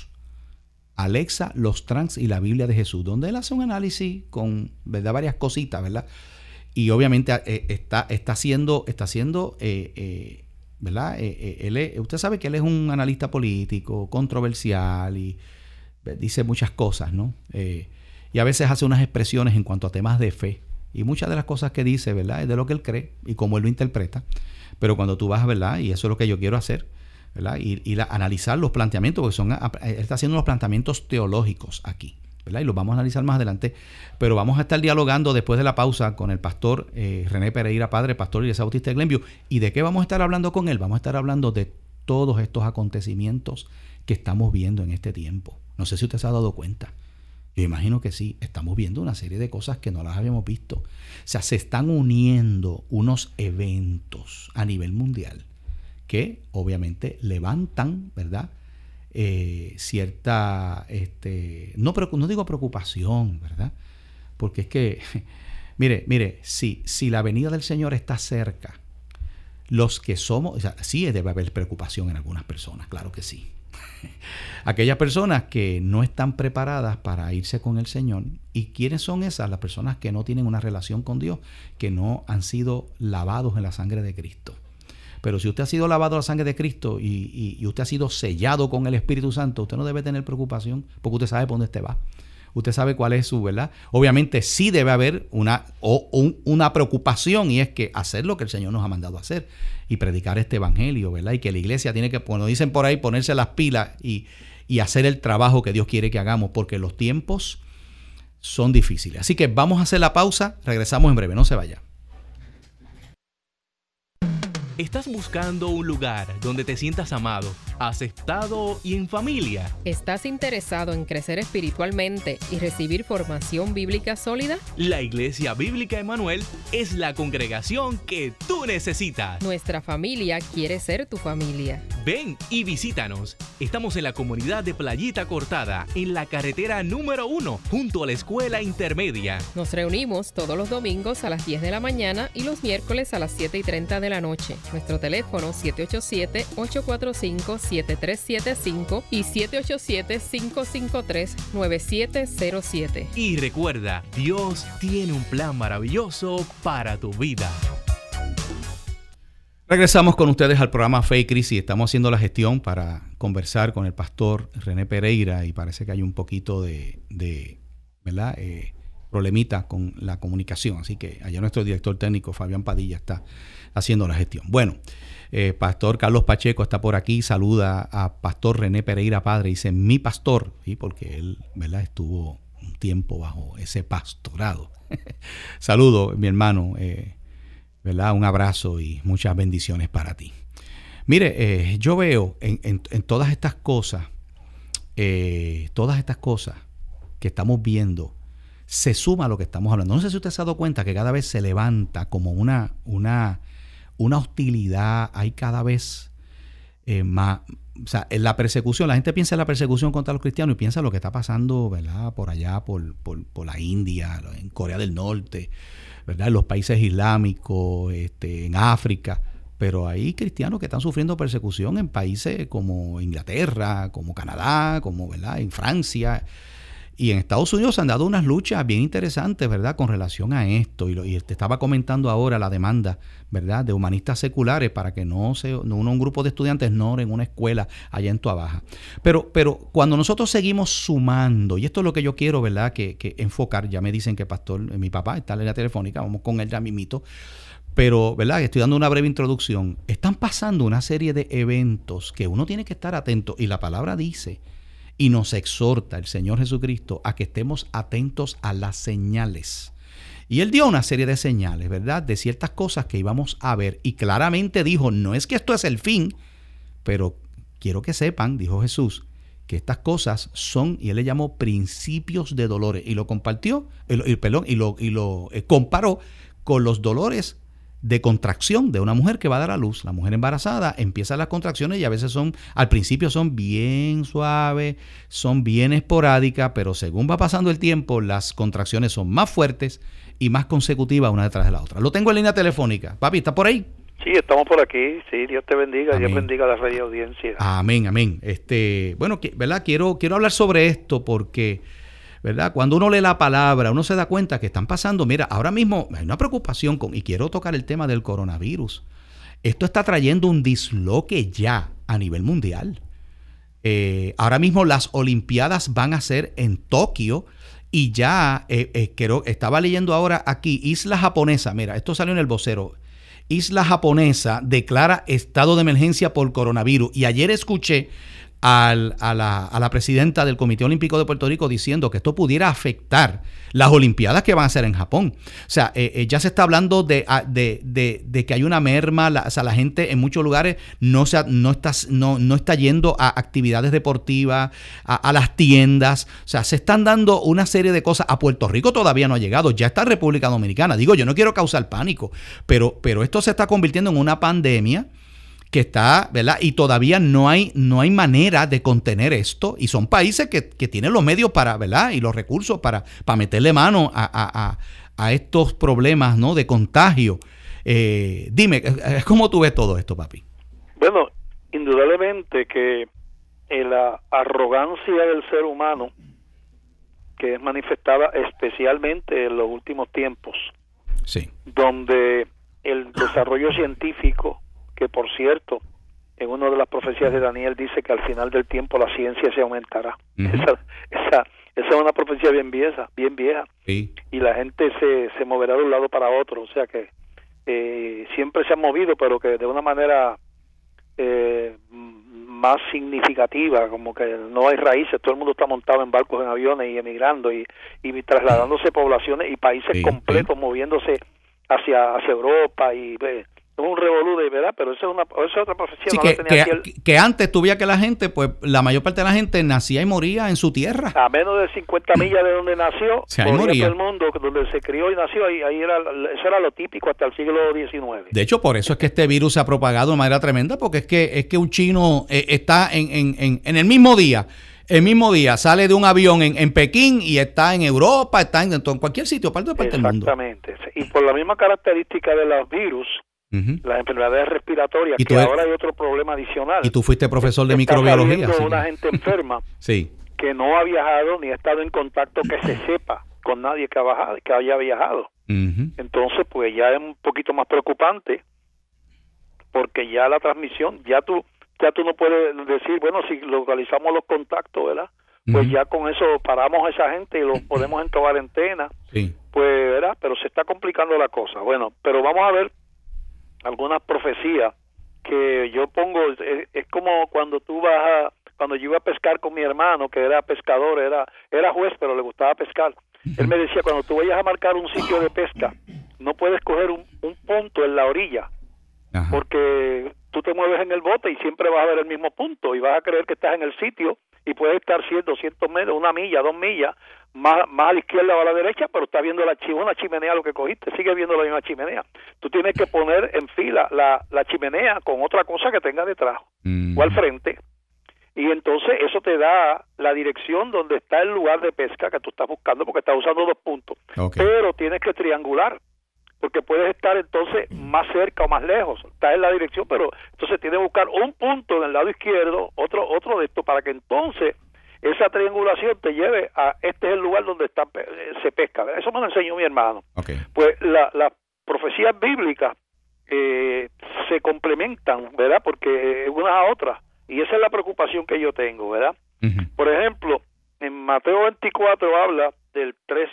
[SPEAKER 2] Alexa, los trans y la Biblia de Jesús, donde él hace un análisis con, ¿verdad?, varias cositas, ¿verdad? Y obviamente eh, está, está haciendo, está haciendo eh, eh, ¿verdad? Eh, eh, él es, usted sabe que él es un analista político, controversial y eh, dice muchas cosas, ¿no? Eh, y a veces hace unas expresiones en cuanto a temas de fe. Y muchas de las cosas que dice, ¿verdad?, es de lo que él cree y cómo él lo interpreta. Pero cuando tú vas, ¿verdad?, y eso es lo que yo quiero hacer, ¿verdad?, y, y la, analizar los planteamientos, porque son, él está haciendo los planteamientos teológicos aquí, ¿verdad?, y los vamos a analizar más adelante, pero vamos a estar dialogando después de la pausa con el pastor eh, René Pereira, padre, pastor de Iglesia Bautista de Glenview. ¿Y de qué vamos a estar hablando con él? Vamos a estar hablando de todos estos acontecimientos que estamos viendo en este tiempo. No sé si usted se ha dado cuenta. Yo imagino que sí, estamos viendo una serie de cosas que no las habíamos visto. O sea, se están uniendo unos eventos a nivel mundial que obviamente levantan, ¿verdad?, eh, cierta, este, no, no digo preocupación, ¿verdad?, porque es que, mire, mire, si, si la venida del Señor está cerca, los que somos, o sea, sí debe haber preocupación en algunas personas, claro que sí. Aquellas personas que no están preparadas para irse con el Señor. ¿Y quiénes son esas? Las personas que no tienen una relación con Dios, que no han sido lavados en la sangre de Cristo. Pero si usted ha sido lavado en la sangre de Cristo y, y, y usted ha sido sellado con el Espíritu Santo, usted no debe tener preocupación porque usted sabe por dónde usted va. Usted sabe cuál es su, ¿verdad? Obviamente sí debe haber una, o, un, una preocupación, y es que hacer lo que el Señor nos ha mandado a hacer y predicar este evangelio, ¿verdad? Y que la iglesia tiene que, como dicen por ahí, ponerse las pilas y, y hacer el trabajo que Dios quiere que hagamos, porque los tiempos son difíciles. Así que vamos a hacer la pausa, regresamos en breve, no se vaya.
[SPEAKER 1] ¿Estás buscando un lugar donde te sientas amado, aceptado y en familia?
[SPEAKER 4] ¿Estás interesado en crecer espiritualmente y recibir formación bíblica sólida?
[SPEAKER 1] La Iglesia Bíblica Emmanuel es la congregación que tú necesitas.
[SPEAKER 4] Nuestra familia quiere ser tu familia.
[SPEAKER 1] Ven y visítanos. Estamos en la comunidad de Playita Cortada, en la carretera número uno, junto a la escuela intermedia.
[SPEAKER 4] Nos reunimos todos los domingos a las diez de la mañana y los miércoles a las siete y treinta de la noche. Nuestro teléfono siete ocho siete, ocho cuatro cinco, siete tres siete cinco y siete ocho siete, cinco cinco tres, nueve siete cero siete.
[SPEAKER 1] Y recuerda, Dios tiene un plan maravilloso para tu vida.
[SPEAKER 2] Regresamos con ustedes al programa Fe y Crisis. Estamos haciendo la gestión para conversar con el pastor René Pereira y parece que hay un poquito de, de ¿verdad?, eh, problemita con la comunicación. Así que allá nuestro director técnico, Fabián Padilla, está haciendo la gestión. Bueno, eh, pastor Carlos Pacheco está por aquí, saluda a pastor René Pereira, padre, dice mi pastor, ¿sí?, porque él, ¿verdad?, estuvo un tiempo bajo ese pastorado. Saludo, mi hermano, eh, ¿verdad?, un abrazo y muchas bendiciones para ti. Mire, eh, yo veo en, en, en todas estas cosas, eh, todas estas cosas que estamos viendo, se suma a lo que estamos hablando. No sé si usted se ha dado cuenta que cada vez se levanta como una, una, una hostilidad, hay cada vez eh, más, o sea, en la persecución, la gente piensa en la persecución contra los cristianos y piensa en lo que está pasando, ¿verdad?, por allá, por, por, por la India, en Corea del Norte, ¿verdad?, en los países islámicos, este, en África. Pero hay cristianos que están sufriendo persecución en países como Inglaterra, como Canadá, como, ¿verdad?, en Francia. Y en Estados Unidos se han dado unas luchas bien interesantes, ¿verdad?, con relación a esto. Y, lo, y te estaba comentando ahora la demanda, ¿verdad?, de humanistas seculares para que no se, no, un grupo de estudiantes no oren en una escuela allá en Toa Baja. Pero, pero cuando nosotros seguimos sumando, y esto es lo que yo quiero, ¿verdad?, que, que enfocar, ya me dicen que pastor, mi papá está en la telefónica, vamos con él ya mismito. Pero, ¿verdad?, estoy dando una breve introducción. Están pasando una serie de eventos que uno tiene que estar atento. Y la palabra dice, y nos exhorta el Señor Jesucristo a que estemos atentos a las señales. Y Él dio una serie de señales, ¿verdad?, de ciertas cosas que íbamos a ver. Y claramente dijo, no es que esto es el fin, pero quiero que sepan, dijo Jesús, que estas cosas son, y Él le llamó principios de dolores. Y lo compartió, y lo, y, perdón, y lo, y lo eh, comparó con los dolores de contracción de una mujer que va a dar a luz. La mujer embarazada empieza las contracciones y a veces son, al principio son bien suaves, son bien esporádicas, pero según va pasando el tiempo, las contracciones son más fuertes y más consecutivas una detrás de la otra. Lo tengo en línea telefónica. Papi, ¿está por ahí?
[SPEAKER 5] Sí, estamos por aquí. Sí, Dios te bendiga.
[SPEAKER 2] Amén.
[SPEAKER 5] Dios bendiga a la radio audiencia.
[SPEAKER 2] Amén, amén. Este, bueno, ¿verdad? Quiero, quiero hablar sobre esto porque, ¿verdad?, cuando uno lee la palabra, uno se da cuenta que están pasando, mira, ahora mismo hay una preocupación con, y quiero tocar el tema del coronavirus. Esto está trayendo un disloque ya a nivel mundial. Eh, ahora mismo las Olimpiadas van a ser en Tokio y ya, eh, eh, quiero, estaba leyendo ahora aquí, Isla Japonesa, mira, esto salió en el vocero. Isla Japonesa declara estado de emergencia por coronavirus. Y ayer escuché Al, a, la, a la presidenta del Comité Olímpico de Puerto Rico diciendo que esto pudiera afectar las Olimpiadas que van a ser en Japón. O sea, eh, eh, ya se está hablando de, de, de, de que hay una merma, la, o sea, la gente en muchos lugares no, se, no, está, no, no está yendo a actividades deportivas, a, a las tiendas. O sea, se están dando una serie de cosas. A Puerto Rico todavía no ha llegado, ya está República Dominicana. Digo, yo no quiero causar pánico, pero, pero esto se está convirtiendo en una pandemia que está, ¿verdad? Y todavía no hay, no hay manera de contener esto. Y son países que, que tienen los medios para, ¿verdad?, y los recursos para, para meterle mano a, a, a, a estos problemas, ¿no?, de contagio. Eh, dime, ¿cómo tú ves todo esto, papi?
[SPEAKER 5] Bueno, indudablemente que la arrogancia del ser humano, que es manifestada especialmente en los últimos tiempos,
[SPEAKER 2] sí,
[SPEAKER 5] donde el desarrollo científico, que por cierto, en una de las profecías de Daniel dice que al final del tiempo la ciencia se aumentará. Uh-huh. Esa, esa, esa es una profecía bien vieja, bien vieja.
[SPEAKER 2] Sí.
[SPEAKER 5] Y la gente se, se moverá de un lado para otro, o sea que eh, siempre se han movido, pero que de una manera eh, más significativa, como que no hay raíces, todo el mundo está montado en barcos, en aviones y emigrando y, y trasladándose poblaciones y países sí, completos, sí, moviéndose hacia, hacia Europa y... Eh, es un revolú de verdad, pero eso es, una, eso es otra profecía.
[SPEAKER 2] Sí,
[SPEAKER 5] no
[SPEAKER 2] que,
[SPEAKER 5] tenía
[SPEAKER 2] que,
[SPEAKER 5] el...
[SPEAKER 2] que antes tuviera que la gente, pues la mayor parte de la gente nacía y moría en su tierra.
[SPEAKER 5] A menos de cincuenta millas de donde nació,
[SPEAKER 2] sí, ahí moría.
[SPEAKER 5] Todo el mundo, donde se crió y nació, ahí, ahí era, eso era lo típico hasta el siglo diecinueve.
[SPEAKER 2] De hecho, por eso es que este virus se ha propagado de manera tremenda, porque es que es que un chino eh, está en, en, en, en el mismo día, el mismo día sale de un avión en, en Pekín y está en Europa, está en, en cualquier sitio, parte de parte del mundo.
[SPEAKER 5] Exactamente. Y por la misma característica de los virus, Uh-huh. las enfermedades respiratorias, que
[SPEAKER 2] es,
[SPEAKER 5] ahora hay otro problema adicional.
[SPEAKER 2] Y tú fuiste profesor de
[SPEAKER 5] está
[SPEAKER 2] microbiología.
[SPEAKER 5] Sí. Una gente enferma
[SPEAKER 2] sí.
[SPEAKER 5] que no ha viajado ni ha estado en contacto que se sepa con nadie que, ha bajado, que haya viajado.
[SPEAKER 2] Uh-huh.
[SPEAKER 5] Entonces, pues ya es un poquito más preocupante, porque ya la transmisión, ya tú ya tú no puedes decir, bueno, si localizamos los contactos, ¿verdad? Pues uh-huh. ya con eso paramos a esa gente y los podemos en cuarentena.
[SPEAKER 2] Sí.
[SPEAKER 5] Pues, ¿verdad? Pero se está complicando la cosa. Bueno, pero vamos a ver algunas profecías que yo pongo, es, es como cuando tú vas a, cuando yo iba a pescar con mi hermano, que era pescador, era era juez, pero le gustaba pescar. Uh-huh. Él me decía, cuando tú vayas a marcar un sitio de pesca, no puedes coger un, un punto en la orilla, uh-huh. porque tú te mueves en el bote y siempre vas a ver el mismo punto y vas a creer que estás en el sitio y puedes estar cien, doscientos metros, una milla, dos millas, más, más a la izquierda o a la derecha, pero estás viendo la chimenea, una chimenea lo que cogiste, sigue viendo la misma chimenea. Tú tienes que poner en fila la, la chimenea con otra cosa que tenga detrás mm. o al frente, y entonces eso te da la dirección donde está el lugar de pesca que tú estás buscando, porque estás usando dos puntos, okay. pero tienes que triangular, porque puedes estar entonces más cerca o más lejos, estás en la dirección, pero entonces tienes que buscar un punto en el lado izquierdo, otro otro de esto, para que entonces esa triangulación te lleve a este es el lugar donde está, se pesca. Eso me lo enseñó mi hermano.
[SPEAKER 2] Okay.
[SPEAKER 5] Pues las la profecías bíblicas eh, se complementan, ¿verdad? Porque unas a otras, y esa es la preocupación que yo tengo, ¿verdad? Uh-huh. Por ejemplo, en Mateo veinticuatro habla del tres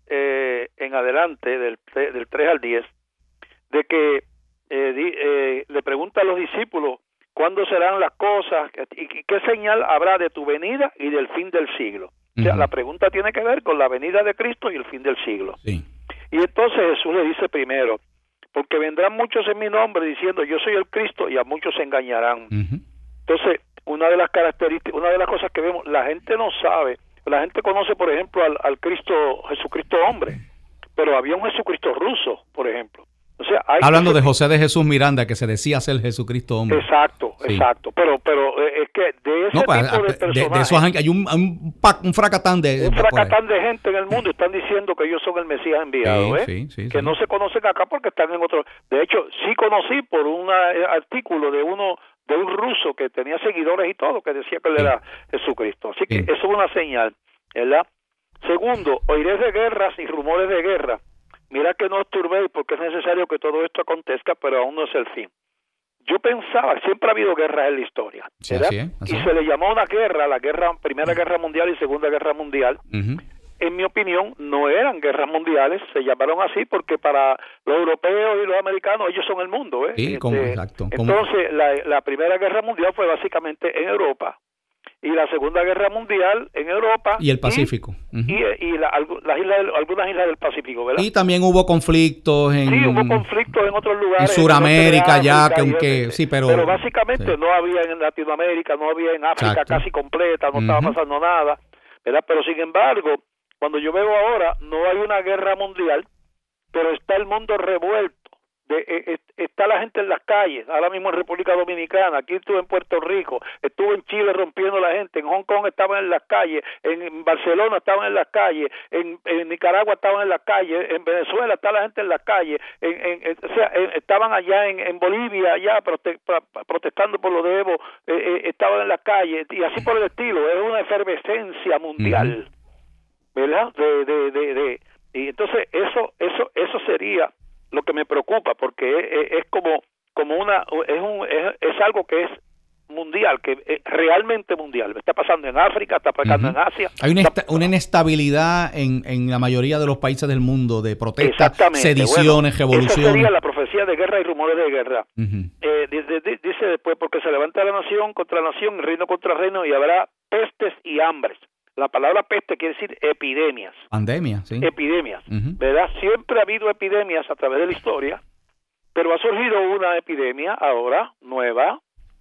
[SPEAKER 5] eh, en adelante, del, del tres al diez, de que eh, di, eh, le pregunta a los discípulos cuándo serán las cosas y qué señal habrá de tu venida y del fin del siglo. Uh-huh. O sea, la pregunta tiene que ver con la venida de Cristo y el fin del siglo.
[SPEAKER 2] Sí.
[SPEAKER 5] Y entonces Jesús le dice primero, porque vendrán muchos en mi nombre diciendo yo soy el Cristo y a muchos se engañarán. Uh-huh. Entonces, una de las características, una de las cosas que vemos, la gente no sabe, la gente conoce por ejemplo al, al Cristo, Jesucristo hombre, pero había un Jesucristo ruso, por ejemplo. O sea, hay
[SPEAKER 2] hablando
[SPEAKER 5] que...
[SPEAKER 2] de José de Jesús Miranda, que se decía ser Jesucristo hombre.
[SPEAKER 5] Exacto, sí. exacto. Pero pero es que de ese
[SPEAKER 2] no, pues,
[SPEAKER 5] tipo de personajes...
[SPEAKER 2] De, de esos hay un, un, un fracatán de...
[SPEAKER 5] Un fracatán de gente en el mundo están diciendo que ellos son el Mesías enviado,
[SPEAKER 2] sí,
[SPEAKER 5] ¿eh?
[SPEAKER 2] Sí, sí,
[SPEAKER 5] que
[SPEAKER 2] sí.
[SPEAKER 5] no se conocen acá porque están en otro... De hecho, sí conocí por un artículo de uno de un ruso que tenía seguidores y todo, que decía que él sí. era Jesucristo. Así que sí. eso es una señal, ¿verdad? Segundo, oiréis de guerras y rumores de guerra. Mira que no os turbéis porque es necesario que todo esto acontezca, pero aún no es el fin. Yo pensaba, siempre ha habido guerras en la historia, ¿verdad?
[SPEAKER 2] Sí, así es, así
[SPEAKER 5] y
[SPEAKER 2] es.
[SPEAKER 5] se le llamó una guerra, la guerra Primera Guerra Mundial y Segunda Guerra Mundial. Uh-huh. En mi opinión, no eran guerras mundiales, se llamaron así porque para los europeos y los americanos ellos son el mundo, ¿eh?
[SPEAKER 2] Sí,
[SPEAKER 5] este,
[SPEAKER 2] como, exacto.
[SPEAKER 5] Entonces, la, la Primera Guerra Mundial fue básicamente en Europa. Y la Segunda Guerra Mundial en Europa
[SPEAKER 2] y el Pacífico
[SPEAKER 5] y, uh-huh. y, y la, las islas, algunas islas del Pacífico, ¿verdad?
[SPEAKER 2] Y también hubo conflictos en
[SPEAKER 5] sí hubo conflictos en otros lugares
[SPEAKER 2] en Sudamérica ya que aunque
[SPEAKER 5] y,
[SPEAKER 2] sí pero
[SPEAKER 5] pero básicamente
[SPEAKER 2] sí.
[SPEAKER 5] no había en Latinoamérica, no había en África Exacto. casi completa, no uh-huh. estaba pasando nada, ¿verdad? Pero sin embargo, cuando yo veo ahora no hay una guerra mundial, pero está el mundo revuelto. De, eh, está la gente en las calles, ahora mismo en República Dominicana, aquí estuve en Puerto Rico, estuve en Chile rompiendo la gente, en Hong Kong estaban en las calles, en Barcelona estaban en las calles, en, en Nicaragua estaban en las calles, en Venezuela está la gente en las calles, en, en, en, o sea, en, estaban allá en, en Bolivia, allá prote, protestando por lo de Evo, eh, eh, estaban en las calles, y así por el estilo, es una efervescencia mundial, uh-huh. ¿verdad? De, de, de, de, y entonces eso, eso, eso sería lo que me preocupa porque es, es como como una es un es, es algo que es mundial, que es realmente mundial. Está pasando en África, está pasando uh-huh. en Asia.
[SPEAKER 2] Hay una, está, una inestabilidad en, en la mayoría de los países del mundo de protestas, sediciones,
[SPEAKER 5] bueno,
[SPEAKER 2] revoluciones.
[SPEAKER 5] Esa sería la profecía de guerra y rumores de guerra.
[SPEAKER 2] Uh-huh.
[SPEAKER 5] Eh, dice, dice después, porque se levanta la nación contra nación, reino contra reino, y habrá pestes y hambres. La palabra peste quiere decir epidemias.
[SPEAKER 2] Pandemia, sí.
[SPEAKER 5] Epidemias,
[SPEAKER 2] uh-huh.
[SPEAKER 5] ¿verdad? Siempre ha habido epidemias a través de la historia, pero ha surgido una epidemia ahora, nueva,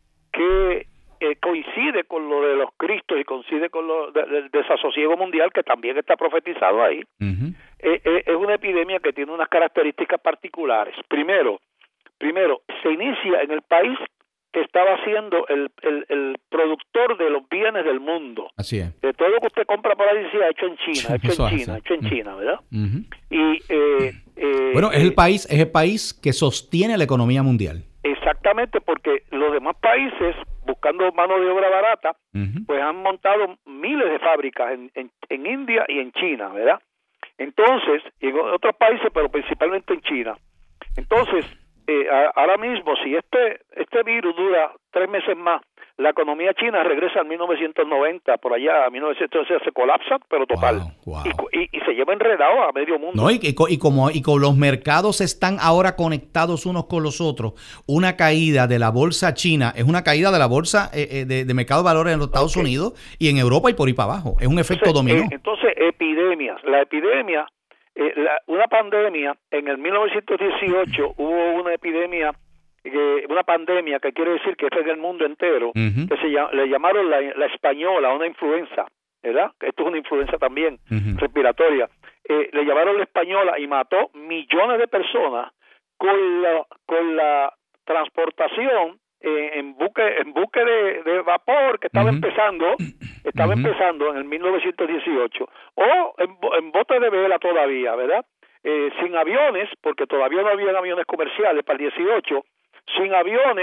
[SPEAKER 5] que eh, coincide con lo de los Cristos y coincide con lo del de, de desasosiego mundial que también está profetizado ahí.
[SPEAKER 2] Uh-huh.
[SPEAKER 5] Eh, eh, es una epidemia que tiene unas características particulares. Primero, primero se inicia en el país que estaba siendo el, el, el productor de los bienes del mundo.
[SPEAKER 2] Así es.
[SPEAKER 5] De todo lo que usted compra por ahí decía hecho en China, hecho
[SPEAKER 2] Eso
[SPEAKER 5] en China,
[SPEAKER 2] hace.
[SPEAKER 5] hecho en China, ¿verdad?
[SPEAKER 2] Uh-huh.
[SPEAKER 5] Y eh, eh,
[SPEAKER 2] bueno, es
[SPEAKER 5] eh,
[SPEAKER 2] el país, es el país que sostiene la economía mundial.
[SPEAKER 5] Exactamente, porque los demás países, buscando mano de obra barata, uh-huh. pues han montado miles de fábricas en, en, en India y en China, ¿verdad? Entonces, y en otros países, pero principalmente en China. Entonces, eh, a, ahora mismo, si este este virus dura tres meses más, la economía china regresa al mil novecientos noventa, por allá, a mil novecientos se colapsa, pero total.
[SPEAKER 2] Wow, wow.
[SPEAKER 5] Y, y, y se lleva enredado a medio mundo.
[SPEAKER 2] No, y, y, y, como, y como los mercados están ahora conectados unos con los otros, una caída de la bolsa china es una caída de la bolsa eh, de, de mercado de valores en los Estados okay. Unidos y en Europa y por ahí para abajo. Es un efecto
[SPEAKER 5] entonces,
[SPEAKER 2] dominó.
[SPEAKER 5] Eh, entonces, epidemias. La epidemia, eh, la, una pandemia, en el mil novecientos dieciocho hubo una epidemia, eh, una pandemia que quiere decir que fue en el mundo entero, uh-huh. que se le llamaron la, la española, una influenza, ¿verdad? Esto es una influenza también uh-huh. respiratoria. Eh, le llamaron la española y mató millones de personas con la, con la transportación eh, en buque en buque de, de vapor que estaba uh-huh. empezando, estaba uh-huh. empezando en el mil novecientos dieciocho, o en, en botes de vela todavía, ¿verdad? Eh, sin aviones, porque todavía no habían aviones comerciales para el dieciocho, sin aviones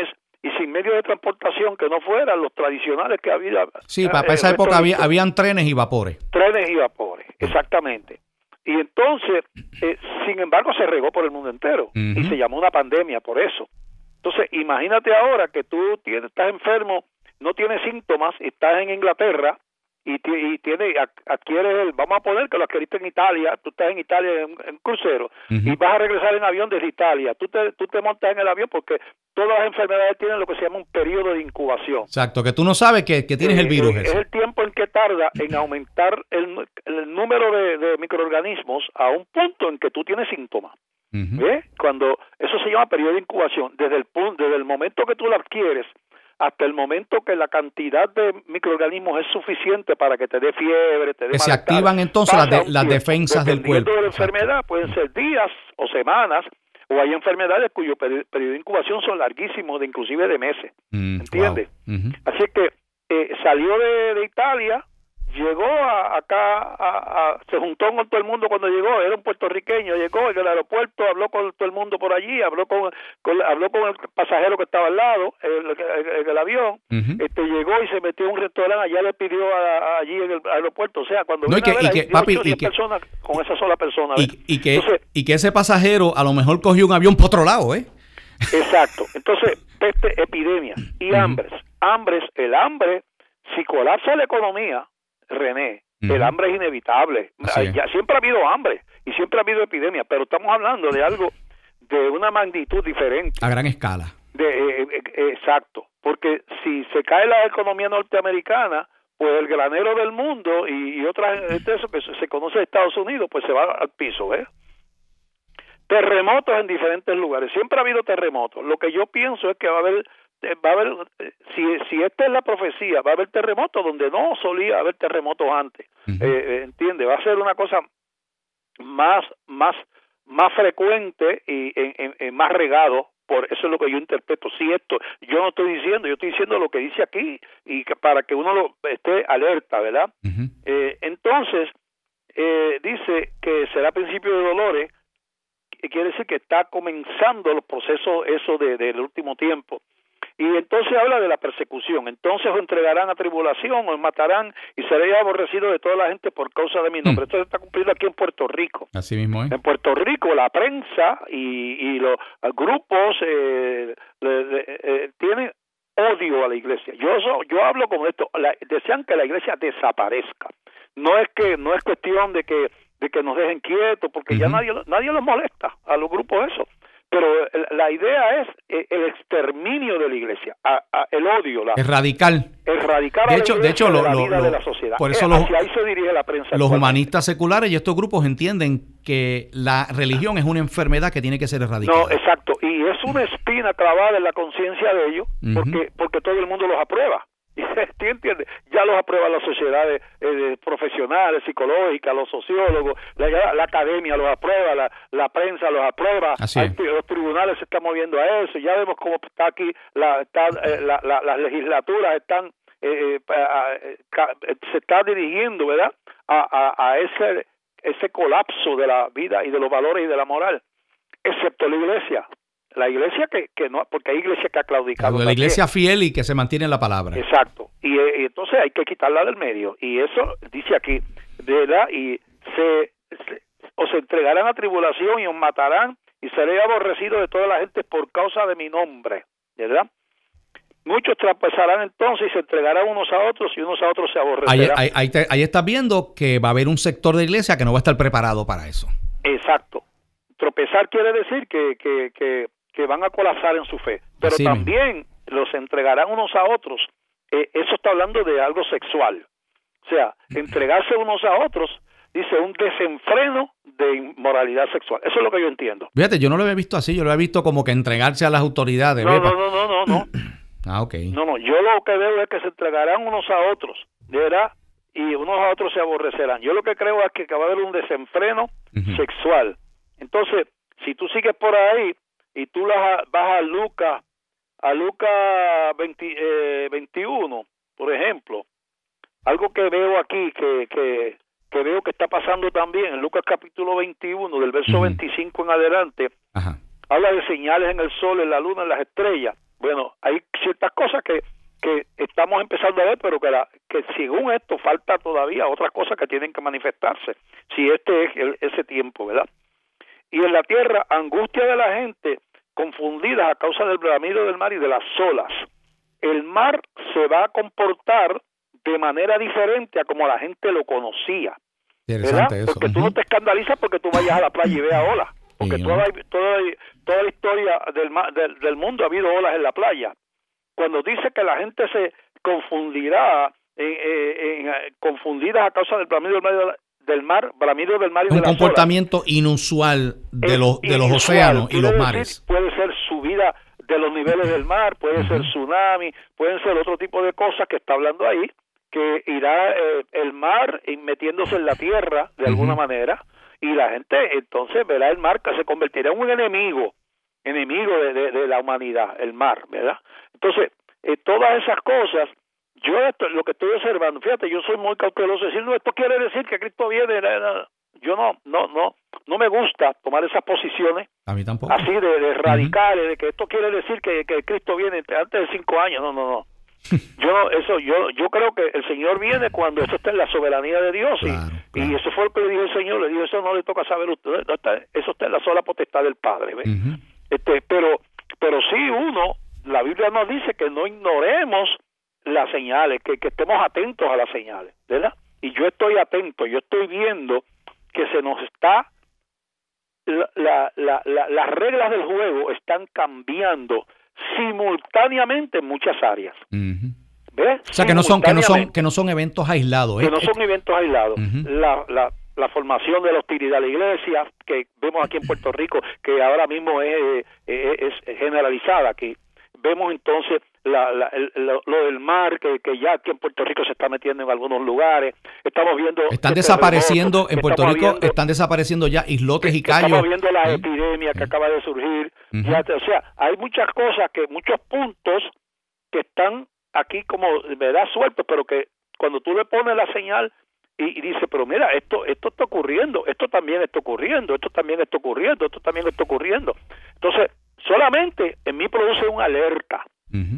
[SPEAKER 5] y sin medio de transportación que no fueran los tradicionales que había.
[SPEAKER 2] Sí, para, para esa época había, habían trenes y vapores.
[SPEAKER 5] Trenes y vapores, exactamente. Y entonces, eh, sin embargo, se regó por el mundo entero, uh-huh. y se llamó una pandemia por eso. Entonces, imagínate ahora que tú tienes, estás enfermo, no tienes síntomas, estás en Inglaterra, y, y tiene adquieres el, vamos a poner que lo adquiriste en Italia, tú estás en Italia en, en crucero, uh-huh. y vas a regresar en avión desde Italia, tú te, tú te montas en el avión porque todas las enfermedades tienen lo que se llama un periodo de incubación.
[SPEAKER 2] Exacto, que tú no sabes que, que tienes eh, el virus.
[SPEAKER 5] Eh, es el tiempo en que tarda en aumentar el, el número de, de microorganismos a un punto en que tú tienes síntomas. Uh-huh. ¿Eh? Cuando eso se llama periodo de incubación, desde el punto, desde el momento que tú lo adquieres hasta el momento que la cantidad de microorganismos es suficiente para que te dé fiebre, te dé
[SPEAKER 2] malestar. Se activan entonces las, de, las defensas del cuerpo.
[SPEAKER 5] Dependiendo de la enfermedad, pueden ser días o semanas, o hay enfermedades cuyo periodo de incubación son larguísimos, de inclusive de meses. Mm, ¿Entiendes? Wow. Uh-huh. Así que eh, salió de, de Italia, llegó a, acá, a, a, se juntó con todo el mundo cuando llegó, era un puertorriqueño, llegó en el aeropuerto, habló con todo el mundo por allí, habló con, con habló con el pasajero que estaba al lado, en el, el, el avión, uh-huh. este llegó y se metió en un restaurante, allá le pidió a, a, allí en el aeropuerto, o sea, cuando
[SPEAKER 2] no, y que,
[SPEAKER 5] a ver,
[SPEAKER 2] y que, papi, y que,
[SPEAKER 5] personas con esa sola persona.
[SPEAKER 2] Y, y, que, Entonces, y que ese pasajero a lo mejor cogió un avión por otro lado, ¿eh?
[SPEAKER 5] Exacto. Entonces, peste, epidemia y uh-huh. hambres. Hambres, el hambre, si colapsa la economía, René, uh-huh. el hambre es inevitable. Es. Ya, siempre ha habido hambre y siempre ha habido epidemia, pero estamos hablando de algo de una magnitud diferente.
[SPEAKER 2] A gran escala.
[SPEAKER 5] De, eh, eh, exacto, porque si se cae la economía norteamericana, pues el granero del mundo y, y otras de eso que se conoce en Estados Unidos, pues se va al piso, ¿ves? Terremotos en diferentes lugares. Siempre ha habido terremotos. Lo que yo pienso es que va a haber va a haber, si, si esta es la profecía, va a haber terremotos donde no solía haber terremotos antes. Uh-huh. eh, ¿Entiende? Va a ser una cosa más más más frecuente y en, en, en más regado. Por eso es lo que yo interpreto. Si esto, yo no estoy diciendo, yo estoy diciendo lo que dice aquí y que para que uno lo esté alerta, ¿verdad? Uh-huh. Eh, entonces, eh, dice que será principio de dolores, que quiere decir que está comenzando los procesos eso de, del último tiempo. Y entonces habla de la persecución. Entonces os entregarán a tribulación, os matarán y seréis aborrecidos de toda la gente por causa de mi nombre. Mm. Esto se está cumpliendo aquí en Puerto Rico.
[SPEAKER 2] Así mismo, ¿eh?
[SPEAKER 5] En Puerto Rico la prensa y, y los grupos eh, le, le, eh, tienen odio a la iglesia. Yo so, yo hablo con esto. La, desean que la iglesia desaparezca. No es que no es cuestión de que de que nos dejen quietos, porque uh-huh. ya nadie nadie los molesta a los grupos eso. Pero la idea es el exterminio de la iglesia, a, a, el odio, la,
[SPEAKER 2] es radical,
[SPEAKER 5] erradicar
[SPEAKER 2] de
[SPEAKER 5] a
[SPEAKER 2] hecho,
[SPEAKER 5] la
[SPEAKER 2] de, hecho,
[SPEAKER 5] de
[SPEAKER 2] lo,
[SPEAKER 5] la
[SPEAKER 2] lo,
[SPEAKER 5] vida
[SPEAKER 2] lo,
[SPEAKER 5] de la sociedad.
[SPEAKER 2] Por eso
[SPEAKER 5] es,
[SPEAKER 2] los,
[SPEAKER 5] hacia ahí se dirige la prensa.
[SPEAKER 2] Los humanistas seculares y estos grupos entienden que la religión es una enfermedad que tiene que ser erradicada.
[SPEAKER 5] No, exacto, y es una espina clavada en la conciencia de ellos, uh-huh. porque porque todo el mundo los aprueba. ¿Tú entiendes? Ya los aprueban las sociedades eh, profesionales, psicológicas, los sociólogos, la, la academia los aprueba, la, la prensa los aprueba, hay, los tribunales se están moviendo a eso, ya vemos cómo está aquí, la, está, eh, la, la, las legislaturas están, eh, a, a, a, se está dirigiendo, ¿verdad?, a, a, a ese, ese colapso de la vida y de los valores y de la moral, excepto la iglesia. La iglesia que, que no, porque hay iglesia que ha claudicado.
[SPEAKER 2] La, la iglesia fiel y que se mantiene en la palabra.
[SPEAKER 5] Exacto. Y, y entonces hay que quitarla del medio. Y eso dice aquí, ¿verdad? Y se, se os entregarán a tribulación y os matarán y seré aborrecido de toda la gente por causa de mi nombre, ¿verdad? Muchos traspasarán entonces y se entregarán unos a otros y unos a otros se aborrecerán.
[SPEAKER 2] Ahí, ahí, ahí, te, ahí estás viendo que va a haber un sector de iglesia que no va a estar preparado para eso.
[SPEAKER 5] Exacto. Tropezar quiere decir que, que, que que van a colapsar en su fe, pero Así también mismo. Los entregarán unos a otros. Eh, eso está hablando de algo sexual, o sea, entregarse unos a otros, dice un desenfreno de inmoralidad sexual. Eso es lo que yo entiendo.
[SPEAKER 2] Fíjate, yo no lo había visto así, yo lo había visto como que entregarse a las autoridades.
[SPEAKER 5] No, no, no, no, no, no.
[SPEAKER 2] Ah, ok.
[SPEAKER 5] No, no, yo lo que veo es que se entregarán unos a otros, ¿verdad? Y unos a otros se aborrecerán. Yo lo que creo es que va a haber un desenfreno uh-huh. sexual. Entonces, si tú sigues por ahí y tú las, vas a Lucas, a Lucas veinte, eh, veintiuno, por ejemplo, algo que veo aquí, que, que, que veo que está pasando también, en Lucas capítulo veintiuno, del verso uh-huh. veinticinco en adelante, uh-huh. habla de señales en el sol, en la luna, en las estrellas. Bueno, hay ciertas cosas que, que estamos empezando a ver, pero que, la, que según esto falta todavía otras cosas que tienen que manifestarse, si este es el, ese tiempo, ¿verdad? Y en la tierra, angustia de la gente, confundidas a causa del bramido del mar y de las olas. El mar se va a comportar de manera diferente a como la gente lo conocía, ¿verdad? Eso. Porque uh-huh. tú no te escandalizas porque tú vayas a la playa y veas olas, porque sí, toda, ¿no? toda, toda la historia del, del, del mundo ha habido olas en la playa. Cuando dice que la gente se confundirá, en, en, en, confundidas a causa del bramido del mar, del mar, bramido del mar y
[SPEAKER 2] un
[SPEAKER 5] de las
[SPEAKER 2] comportamiento
[SPEAKER 5] olas,
[SPEAKER 2] inusual de los de los
[SPEAKER 5] inusual,
[SPEAKER 2] océanos y los
[SPEAKER 5] decir,
[SPEAKER 2] mares.
[SPEAKER 5] Puede ser subida de los niveles del mar, puede uh-huh. ser tsunami, pueden ser otro tipo de cosas que está hablando ahí, que irá eh, el mar metiéndose en la tierra de uh-huh. alguna manera, y la gente entonces verá el mar que se convertirá en un enemigo, enemigo de, de, de la humanidad, el mar, ¿verdad? Entonces, eh, todas esas cosas, yo esto, lo que estoy observando, fíjate, yo soy muy cauteloso, decir, no, esto quiere decir que Cristo viene, yo no, no, no, no me gusta tomar esas posiciones,
[SPEAKER 2] a mí tampoco,
[SPEAKER 5] así de, de radicales, uh-huh. de que esto quiere decir que, que Cristo viene antes de cinco años, no, no, no. Yo eso yo yo creo que el Señor viene cuando eso está en la soberanía de Dios, y, claro, claro. y eso fue lo que le dijo el Señor, le dijo, eso no le toca saber a usted, eso está en la sola potestad del Padre, ¿ves? Uh-huh. este pero pero sí uno, la Biblia nos dice que no ignoremos las señales, que, que estemos atentos a las señales, ¿verdad? Y yo estoy atento, yo estoy viendo que se nos está la, la, la, la, las reglas del juego están cambiando simultáneamente en muchas áreas. Uh-huh. ¿Ves?
[SPEAKER 2] O sea, que no son que no son que no son eventos aislados,
[SPEAKER 5] que
[SPEAKER 2] ¿eh?
[SPEAKER 5] no son eventos aislados. Uh-huh. La, la la formación de la hostilidad a la iglesia que vemos aquí en Puerto Rico, que ahora mismo es, es, es generalizada aquí. Vemos entonces la, la, el, lo, lo del mar, que, que ya aquí en Puerto Rico se está metiendo en algunos lugares. Estamos viendo...
[SPEAKER 2] Están desapareciendo, en Puerto Rico viendo, están desapareciendo ya islotes y cayos.
[SPEAKER 5] Estamos viendo la
[SPEAKER 2] ¿Eh?
[SPEAKER 5] epidemia que
[SPEAKER 2] ¿Eh?
[SPEAKER 5] acaba de surgir.
[SPEAKER 2] Uh-huh.
[SPEAKER 5] Ya, o sea, hay muchas cosas, que muchos puntos que están aquí como, ¿verdad?, sueltos, pero que cuando tú le pones la señal y, y dices, pero mira, esto esto está ocurriendo, esto también está ocurriendo, esto también está ocurriendo, esto también está ocurriendo. Entonces, solamente en mí produce una alerta uh-huh.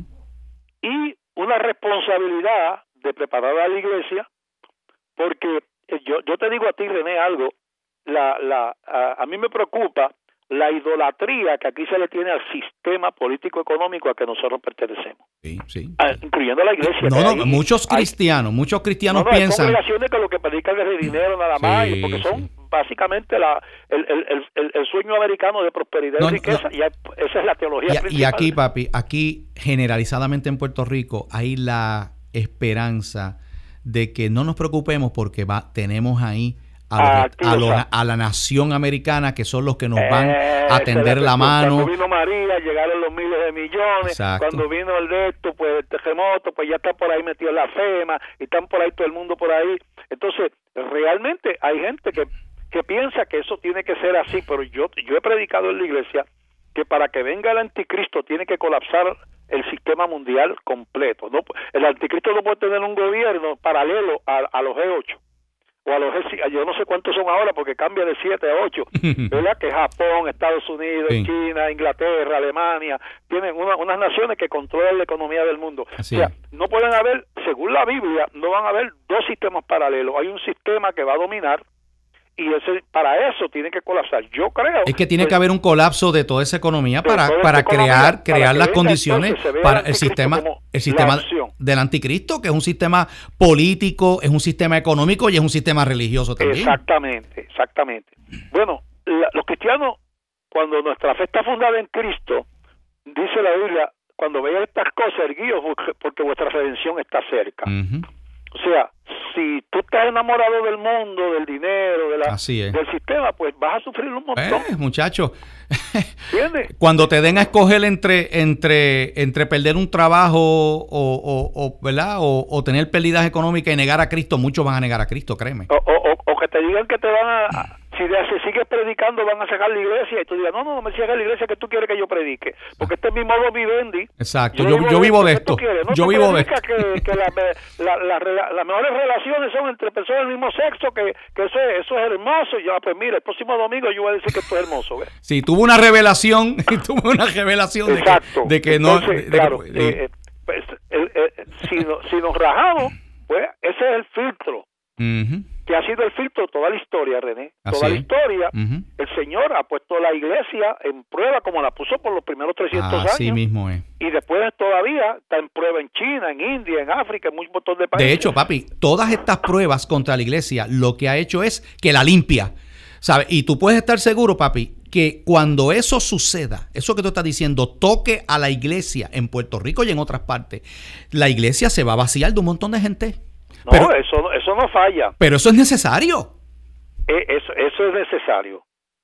[SPEAKER 5] y una responsabilidad de preparar a la iglesia, porque yo yo te digo a ti, René, algo, la la a, a mí me preocupa la idolatría que aquí se le tiene al sistema político-económico a que nosotros pertenecemos.
[SPEAKER 2] Sí, sí.
[SPEAKER 5] Ah, incluyendo la iglesia.
[SPEAKER 2] No, no,
[SPEAKER 5] ahí,
[SPEAKER 2] muchos cristianos, hay, muchos cristianos
[SPEAKER 5] no, no,
[SPEAKER 2] piensan...
[SPEAKER 5] hay congregaciones que lo que predican es de dinero nada más, sí, porque son sí. básicamente la el, el, el, el sueño americano de prosperidad no, y riqueza, no. y hay, esa es la teología
[SPEAKER 2] y,
[SPEAKER 5] principal.
[SPEAKER 2] Y aquí, papi, aquí generalizadamente en Puerto Rico hay la esperanza de que no nos preocupemos porque va, tenemos ahí a, los, a, los, a la nación americana, que son los que nos van eh, a tender la mano.
[SPEAKER 5] Cuando vino María, llegaron los miles de millones.
[SPEAKER 2] Exacto.
[SPEAKER 5] Cuando vino el de esto, pues el terremoto, pues ya está por ahí metido en la FEMA, y están por ahí todo el mundo por ahí. Entonces, realmente hay gente que, que piensa que eso tiene que ser así, pero yo, yo he predicado en la iglesia que para que venga el anticristo tiene que colapsar el sistema mundial completo. No, el anticristo no puede tener un gobierno paralelo a, a los G ocho. O a los G, yo no sé cuántos son ahora porque cambia de siete a ocho, ¿verdad? Que Japón, Estados Unidos, sí. China, Inglaterra, Alemania, tienen una, unas naciones que controlan la economía del mundo.
[SPEAKER 2] Así
[SPEAKER 5] o sea,
[SPEAKER 2] es.
[SPEAKER 5] no pueden haber, según la Biblia, no van a haber dos sistemas paralelos. Hay un sistema que va a dominar y ese para eso tiene que colapsar. Yo creo
[SPEAKER 2] es que tiene que, que haber un colapso de toda esa economía para para crear economía, crear para las condiciones para el sistema el sistema del anticristo, que es un sistema político, es un sistema económico y es un sistema religioso también.
[SPEAKER 5] Exactamente, exactamente. Bueno, la, los cristianos, cuando nuestra fe está fundada en Cristo, dice la Biblia, cuando vean estas cosas, erguíos porque vuestra redención está cerca. Uh-huh. O sea, si tú estás enamorado del mundo, del dinero, de la, del sistema, pues vas a sufrir un montón.
[SPEAKER 2] Eh, muchacho, cuando te den a escoger entre entre entre perder un trabajo o, o, o ¿verdad? O, o tener pérdidas económicas y negar a Cristo, muchos van a negar a Cristo, créeme.
[SPEAKER 5] O, o, o que te digan que te van a, si se sigue predicando van a sacar la iglesia y tú digas, no, no, no me cierres la iglesia que tú quieres que yo predique, porque este es mi modo vivendi.
[SPEAKER 2] Exacto, yo, yo, yo vivo de esto,
[SPEAKER 5] ¿no?
[SPEAKER 2] yo vivo de esto.
[SPEAKER 5] Que, que la, la, la, la, las mejores relaciones son entre personas del mismo sexo, que, que eso, es, eso es hermoso. Y yo, pues mira, el próximo domingo yo voy a decir que esto es hermoso. ¿ves?
[SPEAKER 2] Sí, tuvo una revelación, tuvo una revelación de que, de que no...
[SPEAKER 5] Entonces,
[SPEAKER 2] de
[SPEAKER 5] claro,
[SPEAKER 2] que,
[SPEAKER 5] eh, eh, pues, eh, eh, si, no, si nos rajamos, pues ese es el filtro. Uh-huh. Que ha sido el filtro toda la historia, René. Así toda la historia, uh-huh. El Señor ha puesto la iglesia en prueba como la puso por los primeros trescientos
[SPEAKER 2] Así
[SPEAKER 5] años.
[SPEAKER 2] Así mismo es.
[SPEAKER 5] Y después todavía está en prueba en China, en India, en África, en un montón de países.
[SPEAKER 2] De hecho, papi, todas estas pruebas contra la iglesia lo que ha hecho es que la limpia, ¿sabes? Y tú puedes estar seguro, papi, que cuando eso suceda, eso que tú estás diciendo, toque a la iglesia en Puerto Rico y en otras partes, la iglesia se va a vaciar de un montón de gente.
[SPEAKER 5] No,
[SPEAKER 2] pero,
[SPEAKER 5] eso, eso no falla.
[SPEAKER 2] Pero eso es necesario.
[SPEAKER 5] Eh, eso, eso es necesario.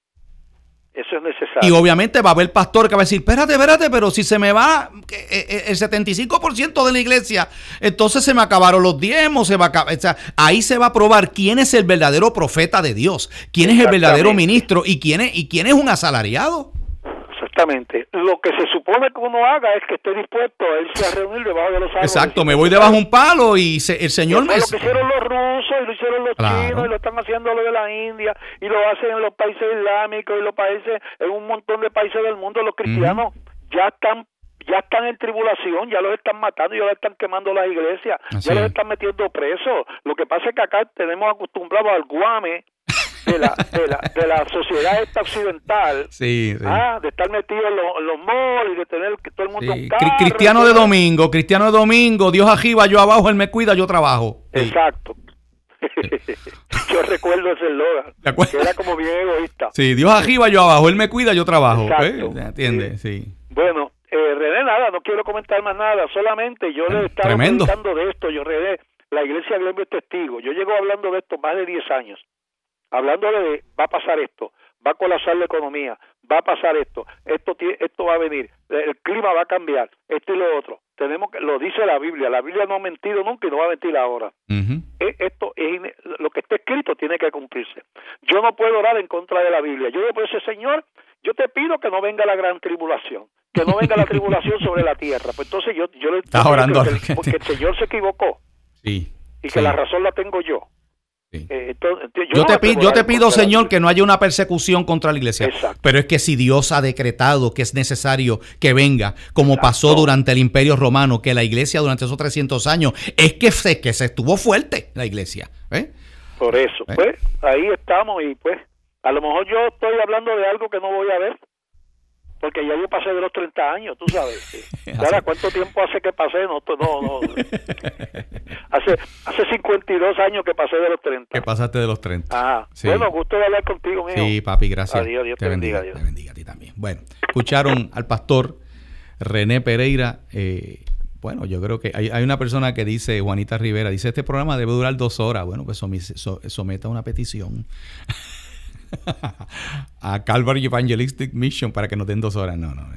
[SPEAKER 5] Eso es necesario.
[SPEAKER 2] Y obviamente va a haber pastor que va a decir, espérate, espérate, pero si se me va el setenta y cinco por ciento de la iglesia, entonces se me acabaron los diezmos, se va a acabar, o sea, ahí se va a probar quién es el verdadero profeta de Dios, quién es el verdadero ministro y quién es, y quién es un asalariado.
[SPEAKER 5] Exactamente. Lo que se supone que uno haga es que esté dispuesto a irse a reunir debajo de los árboles.
[SPEAKER 2] Exacto, me voy debajo de un palo y se, el Señor me...
[SPEAKER 5] Lo que hicieron los rusos y lo hicieron los
[SPEAKER 2] claro.
[SPEAKER 5] chinos y lo están haciendo lo de la India y lo hacen en los países islámicos y los países, en un montón de países del mundo. Los cristianos uh-huh. ya están ya están en tribulación, ya los están matando, ya los están quemando las iglesias, Así ya es. los están metiendo presos. Lo que pasa es que acá tenemos acostumbrados al guame de la, de la de la sociedad esta occidental,
[SPEAKER 2] sí, sí.
[SPEAKER 5] Ah, de estar metido en los, en los malls y de tener que todo el mundo
[SPEAKER 2] sí.
[SPEAKER 5] un carro,
[SPEAKER 2] cristiano de domingo, cristiano de domingo, Dios arriba, yo abajo, él me cuida, yo trabajo.
[SPEAKER 5] Exacto. Sí. Yo recuerdo ese eslogan, que era como bien egoísta.
[SPEAKER 2] Sí, Dios arriba, yo abajo, él me cuida, yo trabajo.
[SPEAKER 5] Exacto.
[SPEAKER 2] ¿Eh? ¿Entiendes? Sí. sí.
[SPEAKER 5] Bueno, eh, René, nada, no quiero comentar más nada, solamente yo bueno, le estaba comentando de esto, yo René, la iglesia Glenview es testigo, yo llego hablando de esto más de diez años. Hablando de, va a pasar esto, va a colapsar la economía, va a pasar esto, esto esto va a venir, el clima va a cambiar, esto y lo otro. Tenemos que, lo dice la Biblia, la Biblia no ha mentido nunca y no va a mentir ahora. Uh-huh. Esto es, lo que está escrito tiene que cumplirse. Yo no puedo orar en contra de la Biblia. Yo le puedo decir, Señor, yo te pido que no venga la gran tribulación, que no venga la tribulación sobre la tierra. Pues entonces yo, yo le
[SPEAKER 2] Estás orando
[SPEAKER 5] que, que, porque el Señor se equivocó.
[SPEAKER 2] Sí.
[SPEAKER 5] Y que
[SPEAKER 2] sí.
[SPEAKER 5] la razón la tengo yo.
[SPEAKER 2] Sí.
[SPEAKER 5] Eh, entonces, yo,
[SPEAKER 2] yo,
[SPEAKER 5] no
[SPEAKER 2] te pido, yo te pido, Señor, que no haya una persecución contra la iglesia.
[SPEAKER 5] Exacto.
[SPEAKER 2] Pero es que si Dios ha decretado que es necesario que venga, como
[SPEAKER 5] Exacto.
[SPEAKER 2] pasó durante el Imperio Romano, que la iglesia durante esos trescientos años, es que se, que se estuvo fuerte la iglesia. ¿eh?
[SPEAKER 5] Por eso, ¿Eh? pues, ahí estamos y pues, a lo mejor yo estoy hablando de algo que no voy a ver, porque ya yo pasé de los treinta años, tú sabes. Ahora, ¿cuánto tiempo hace que pasé? No, no, no. hace hace cincuenta y dos años que pasé de los treinta.
[SPEAKER 2] Que pasaste de los treinta.
[SPEAKER 5] Ah,
[SPEAKER 2] sí.
[SPEAKER 5] Bueno, gusto de hablar contigo, mijo.
[SPEAKER 2] Sí, papi, gracias.
[SPEAKER 5] Adiós, Dios te, te bendiga. bendiga
[SPEAKER 2] Dios. Te bendiga a ti también. Bueno, escucharon al pastor René Pereira. Eh, bueno, yo creo que hay, hay una persona que dice, Juanita Rivera, dice, este programa debe durar dos horas. Bueno, pues someta una petición a Calvary Evangelistic Mission para que nos den dos horas. No, no.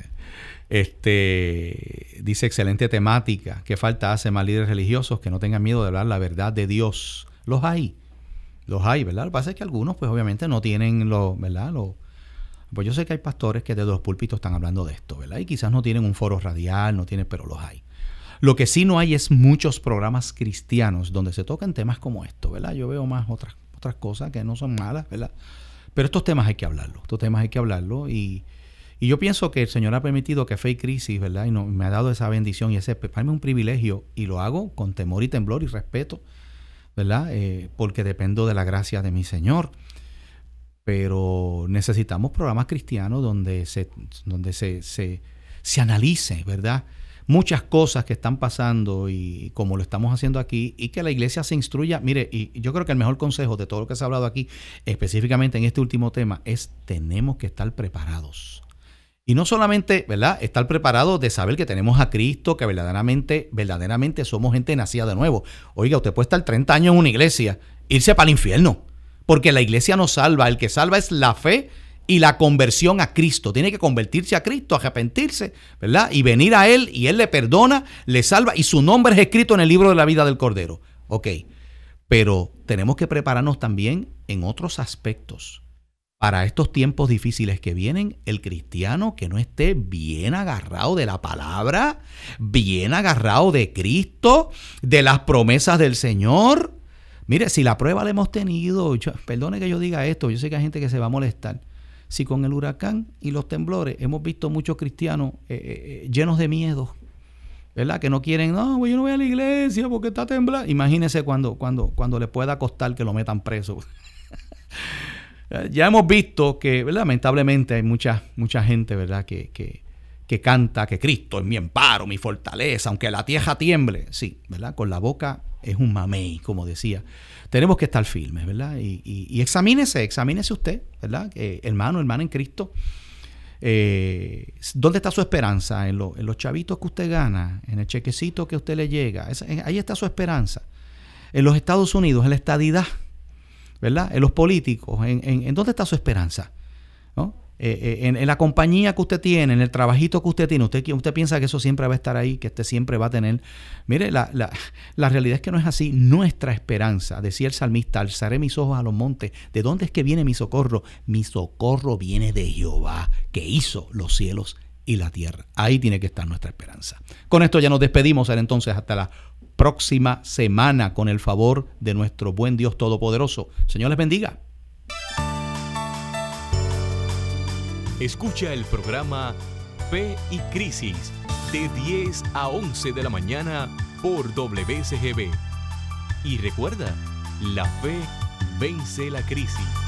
[SPEAKER 2] Este dice, excelente temática. ¿Qué falta hace más líderes religiosos que no tengan miedo de hablar la verdad de Dios? Los hay. Los hay, ¿verdad? Lo que pasa es que algunos, pues obviamente no tienen lo, ¿verdad? Lo, pues yo sé que hay pastores que desde los púlpitos están hablando de esto, ¿verdad? Y quizás no tienen un foro radial, no tienen, pero los hay. Lo que sí no hay es muchos programas cristianos donde se tocan temas como esto, ¿verdad? Yo veo más otras, otras cosas que no son malas, ¿verdad? Pero estos temas hay que hablarlo, estos temas hay que hablarlo y, y yo pienso que el Señor ha permitido que Fe y Crisis, ¿verdad? Y no, me ha dado esa bendición y ese, para mí un privilegio y lo hago con temor y temblor y respeto, ¿verdad? Eh, porque dependo de la gracia de mi Señor. Pero necesitamos programas cristianos donde se, donde se, se, se analice, ¿verdad? Muchas cosas que están pasando y como lo estamos haciendo aquí y que la iglesia se instruya. Mire, y yo creo que el mejor consejo de todo lo que se ha hablado aquí, específicamente en este último tema, es tenemos que estar preparados. Y no solamente, ¿verdad?, estar preparados de saber que tenemos a Cristo, que verdaderamente, verdaderamente somos gente nacida de nuevo. Oiga, usted puede estar treinta años en una iglesia, irse para el infierno, porque la iglesia no salva. El que salva es la fe y la conversión a Cristo. Tiene que convertirse a Cristo, arrepentirse, ¿verdad? Y venir a Él, y Él le perdona, le salva, y su nombre es escrito en el libro de la vida del Cordero. Ok, pero tenemos que prepararnos también en otros aspectos. para estos tiempos difíciles que vienen, el cristiano que no esté bien agarrado de la palabra, bien agarrado de Cristo, de las promesas del Señor. Mire, si la prueba la hemos tenido, yo, perdone que yo diga esto, yo sé que hay gente que se va a molestar. Si con el huracán y los temblores hemos visto muchos cristianos eh, eh, llenos de miedo, ¿verdad? Que no quieren, no, pues yo no voy a la iglesia porque está temblando. Imagínense cuando, cuando, cuando le pueda costar que lo metan preso. Ya hemos visto que, ¿verdad? Lamentablemente hay mucha, mucha gente, ¿verdad? Que, que, que canta que Cristo es mi amparo, mi fortaleza, aunque la tierra tiemble. Sí, ¿verdad? Con la boca es un mamey, como decía. Tenemos que estar firmes, ¿verdad? Y, y, y examínese, examínese usted, ¿verdad? Eh, hermano, hermana en Cristo. Eh, ¿Dónde está su esperanza? ¿En, lo, en los chavitos que usted gana? ¿En el chequecito que usted le llega? Esa, ahí está su esperanza. En los Estados Unidos, en la estadidad, ¿verdad? En los políticos, ¿en, en, en dónde está su esperanza? ¿No? Eh, eh, en, en la compañía que usted tiene, en el trabajito que usted tiene, usted, usted piensa que eso siempre va a estar ahí, que usted siempre va a tener. Mire, la, la, la realidad es que no es así. Nuestra esperanza, decía el salmista, alzaré mis ojos a los montes. ¿De dónde es que viene mi socorro? Mi socorro viene de Jehová, que hizo los cielos y la tierra. Ahí tiene que estar nuestra esperanza. Con esto ya nos despedimos, entonces hasta la próxima semana, con el favor de nuestro buen Dios Todopoderoso. Señor les bendiga.
[SPEAKER 1] Escucha el programa Fe y Crisis de diez a once de la mañana por W C G B. Y recuerda, la fe vence la crisis.